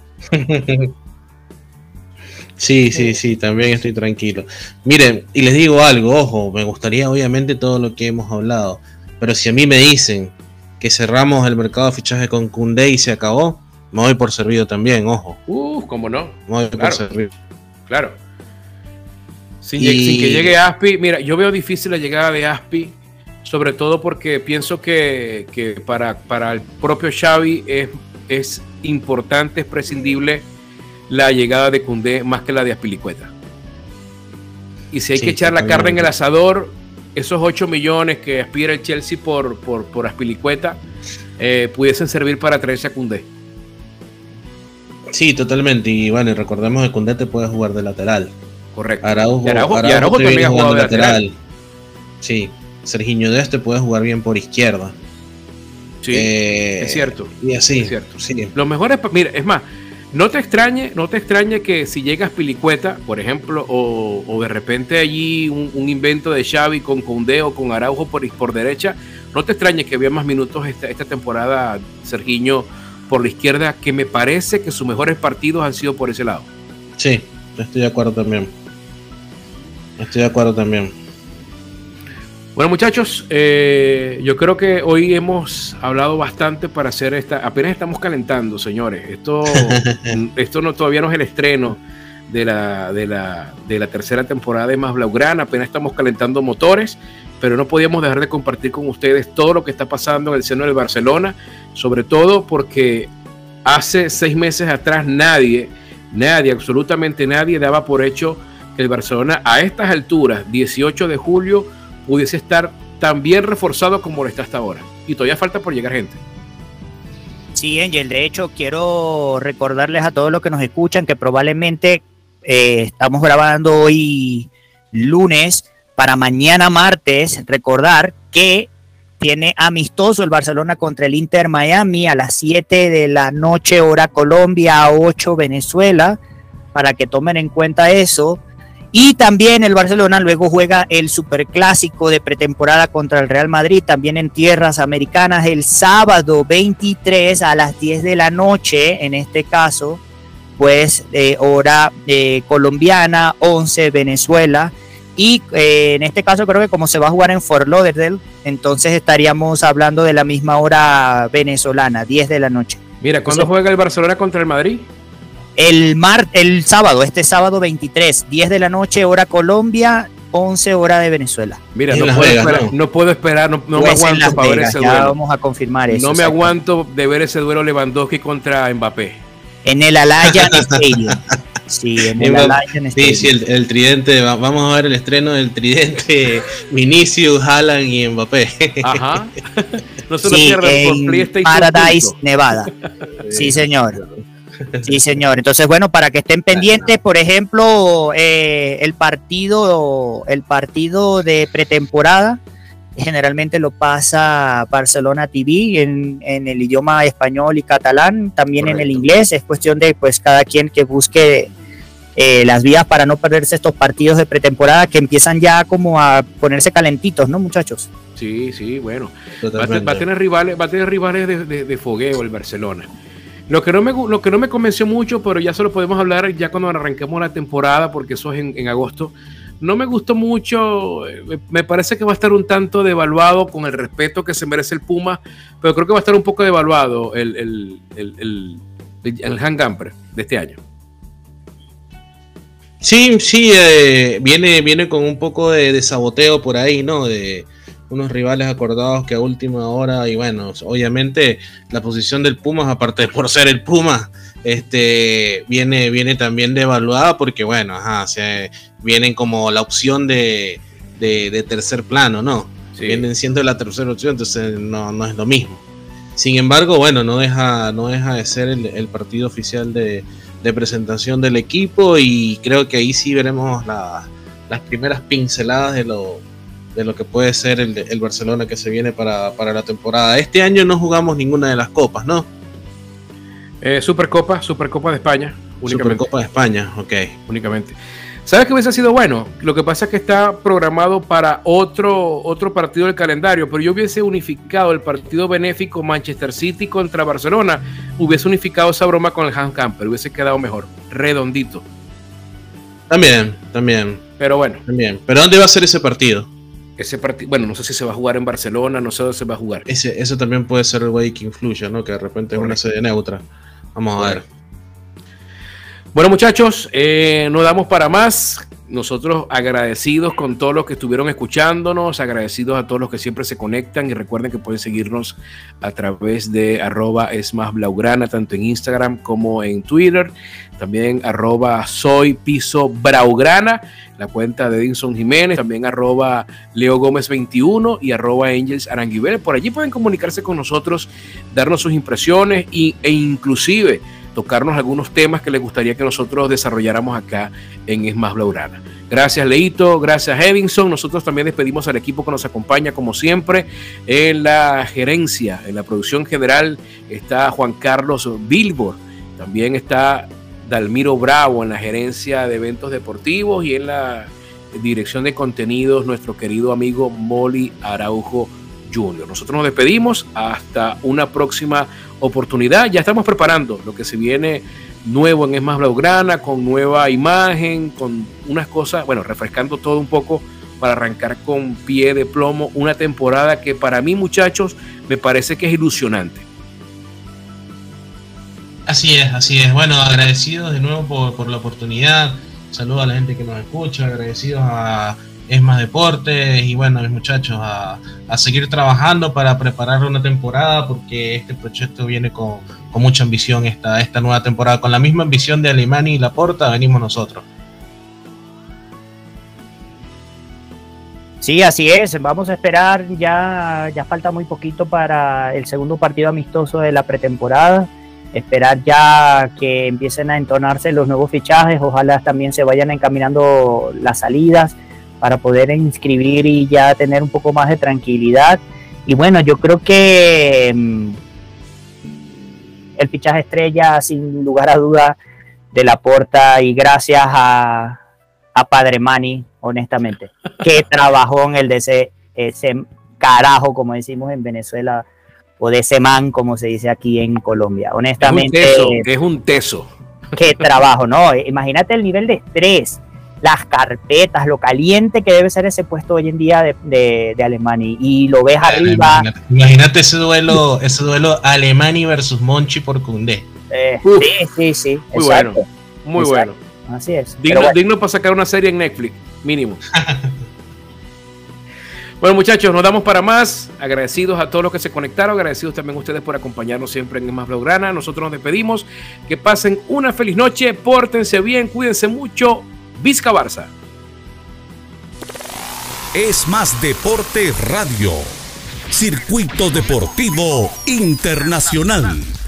Sí, sí, sí, también estoy tranquilo. Miren, y les digo algo, ojo, me gustaría obviamente todo lo que hemos hablado, pero si a mí me dicen que cerramos el mercado de fichaje con Koundé y se acabó, me voy por servido también, ojo. Uh, ¿cómo no? Me voy claro, por servido. Claro. Sin, y... sin que llegue Aspi, mira, yo veo difícil la llegada de Aspi, sobre todo porque pienso que, que para, para el propio Xavi es, es importante, es prescindible la llegada de Koundé más que la de Azpilicueta. Y si hay sí, que echar la carne en el asador, esos ocho millones que aspira el Chelsea por, por, por Azpilicueta eh, pudiesen servir para traerse a Koundé. Sí, totalmente. Y bueno, recordemos que Koundé te puede jugar de lateral. Correcto. Araujo, y Araujo, Araujo, y Araujo también ha jugado de lateral. lateral. Sí, Serginho Dest te puede jugar bien por izquierda. Sí, eh, es cierto. Y así. Es cierto. Sí. Lo mejor es, mira, es más, no te extrañe, no te extrañe que si llegas Pilicueta, por ejemplo, o, o de repente allí un, un invento de Xavi con Koundé o con Araujo por, por derecha, no te extrañe que vea más minutos esta, esta temporada Serginho por la izquierda, que me parece que sus mejores partidos han sido por ese lado. Sí, estoy de acuerdo también. Estoy de acuerdo también. Bueno, muchachos, eh, yo creo que hoy hemos hablado bastante para hacer esta. Apenas estamos calentando, señores. Esto, esto no, todavía no es el estreno de la, de la, de la tercera temporada de Más Blaugrana. Apenas estamos calentando motores, pero no podíamos dejar de compartir con ustedes todo lo que está pasando en el seno del Barcelona, sobre todo porque hace seis meses atrás nadie, nadie, absolutamente nadie daba por hecho que el Barcelona a estas alturas, dieciocho de julio, pudiese estar tan bien reforzado como lo está hasta ahora. Y todavía falta por llegar gente. Sí, Angel, de hecho quiero recordarles a todos los que nos escuchan que probablemente eh, estamos grabando hoy lunes, para mañana martes, recordar que tiene amistoso el Barcelona contra el Inter Miami a las siete de la noche, hora Colombia, a ocho Venezuela, para que tomen en cuenta eso. Y también el Barcelona luego juega el superclásico de pretemporada contra el Real Madrid, también en tierras americanas, el sábado veintitrés a las diez de la noche, en este caso, pues eh, hora eh, colombiana, once Venezuela. Y eh, en este caso creo que como se va a jugar en Fort Lauderdale, entonces estaríamos hablando de la misma hora venezolana, diez de la noche. Mira, ¿cuándo juega el Barcelona contra el Madrid? El, mar, el sábado, este sábado veintitrés, diez de la noche, hora Colombia, once hora de Venezuela. Mira, no puedo, Vegas, esperar, no. no puedo esperar, no, no pues me aguanto para Vegas, ver ese ya duelo. Vamos a confirmar eso. No me aguanto de ver ese duelo Lewandowski contra Mbappé. En el Allianz Stadium. Sí, en el Allianz Sí, sí, el, el tridente, vamos a ver el estreno del tridente Vinicius, Haaland y Mbappé. Ajá. No se lo sí, pierdan en por PlayStation Paradise, Nevada. Sí, señor. Sí, señor. Entonces, bueno, para que estén pendientes, por ejemplo, eh, el partido, el partido de pretemporada generalmente lo pasa Barcelona T V en, en el idioma español y catalán, también Correcto. En el inglés. Es cuestión de pues cada quien que busque eh, las vías para no perderse estos partidos de pretemporada que empiezan ya como a ponerse calentitos, ¿no, muchachos? Sí, sí, bueno. Va a, va a tener rivales, va a tener rivales de, de, de fogueo el Barcelona. Lo que, no me, lo que no me convenció mucho, pero ya se lo podemos hablar ya cuando arranquemos la temporada, porque eso es en, en agosto. No me gustó mucho, me parece que va a estar un tanto devaluado con el respeto que se merece el Puma, pero creo que va a estar un poco devaluado el, el, el, el, el, el Han Gamper de este año. Sí, sí, eh, viene, viene con un poco de, de saboteo por ahí, ¿no? De unos rivales acordados que a última hora, y bueno, obviamente la posición del Pumas, aparte de por ser el Pumas, este, viene, viene también devaluada porque, bueno, ajá, se, vienen como la opción de, de, de tercer plano, ¿no? Sí. Vienen siendo la tercera opción, entonces no, no es lo mismo. Sin embargo, bueno, no deja, no deja de ser el, el partido oficial de, de presentación del equipo, y creo que ahí sí veremos la, las primeras pinceladas de lo, de lo que puede ser el, el Barcelona que se viene para, para la temporada. Este año no jugamos ninguna de las copas, ¿no? Eh, Supercopa, Supercopa de España, únicamente. Supercopa de España, ok. Únicamente. ¿Sabes qué hubiese sido bueno? Lo que pasa es que está programado para otro, otro partido del calendario, pero yo hubiese unificado el partido benéfico Manchester City contra Barcelona, hubiese unificado esa broma con el Han Camper, hubiese quedado mejor, redondito. También, también. Pero bueno. También. ¿Pero dónde va a ser ese partido? Ese partido, bueno, no sé si se va a jugar en Barcelona, no sé dónde se va a jugar. Ese, eso también puede ser el güey que influya, ¿no? Que de repente Correcto. Es una sede neutra. Vamos a ver. Bueno, muchachos, eh, no damos para más. Nosotros agradecidos con todos los que estuvieron escuchándonos, agradecidos a todos los que siempre se conectan, y recuerden que pueden seguirnos a través de arroba es más blaugrana, tanto en Instagram como en Twitter, también arroba soy piso braugrana, la cuenta de Edinson Jiménez, también arroba Leo Gómez veintiuno y arroba Angels Aranguibel. Por allí pueden comunicarse con nosotros, darnos sus impresiones y, e inclusive tocarnos algunos temas que les gustaría que nosotros desarrolláramos acá en Es Más Blaugrana. Gracias, Leito, gracias, Edinson. Nosotros también despedimos al equipo que nos acompaña, como siempre, en la gerencia, en la producción general está Juan Carlos Bilbor, también está Dalmiro Bravo en la gerencia de eventos deportivos, y en la dirección de contenidos nuestro querido amigo Molly Araujo junior Nosotros nos despedimos hasta una próxima oportunidad. Ya estamos preparando lo que se viene nuevo en Es Más Blaugrana, con nueva imagen, con unas cosas, bueno, refrescando todo un poco para arrancar con pie de plomo una temporada que para mí, muchachos, me parece que es ilusionante. Así es, así es. Bueno, agradecidos de nuevo por, por la oportunidad. Saludos a la gente que nos escucha, agradecidos a Es Más Deportes, y bueno, mis muchachos, a, a seguir trabajando para preparar una temporada, porque este proyecto viene con, con mucha ambición, esta, esta nueva temporada, con la misma ambición de Alemani y Laporta venimos nosotros. Sí, así es, vamos a esperar, ya, ya falta muy poquito para el segundo partido amistoso de la pretemporada. esperar ya que empiecen a entonarse los nuevos fichajes, ojalá también se vayan encaminando las salidas para poder inscribir y ya tener un poco más de tranquilidad. Y bueno, yo creo que mmm, el fichaje estrella, sin lugar a duda, de Laporta, y gracias a, a Padre Manny, honestamente, que trabajó en el de ese, ese carajo, como decimos en Venezuela, o de ese man, como se dice aquí en Colombia. Honestamente, es un teso, es un teso. Qué trabajo, ¿no? Imagínate el nivel de estrés, las carpetas, lo caliente que debe ser ese puesto hoy en día de, de, de Alemany, y lo ves Dale, arriba. Imagínate, imagínate ese duelo, ese duelo Alemany versus Monchi por Koundé. Eh, sí, sí, sí. Muy exacto, bueno, muy exacto. bueno. Así es. Digno, bueno. digno para sacar una serie en Netflix, mínimo. Bueno, muchachos, nos damos para más. Agradecidos a todos los que se conectaron, agradecidos también a ustedes por acompañarnos siempre en Es Más Blaugrana. Nosotros nos despedimos. Que pasen una feliz noche, pórtense bien, cuídense mucho. Vizca Barça. Es Más Deporte Radio. Circuito Deportivo Internacional.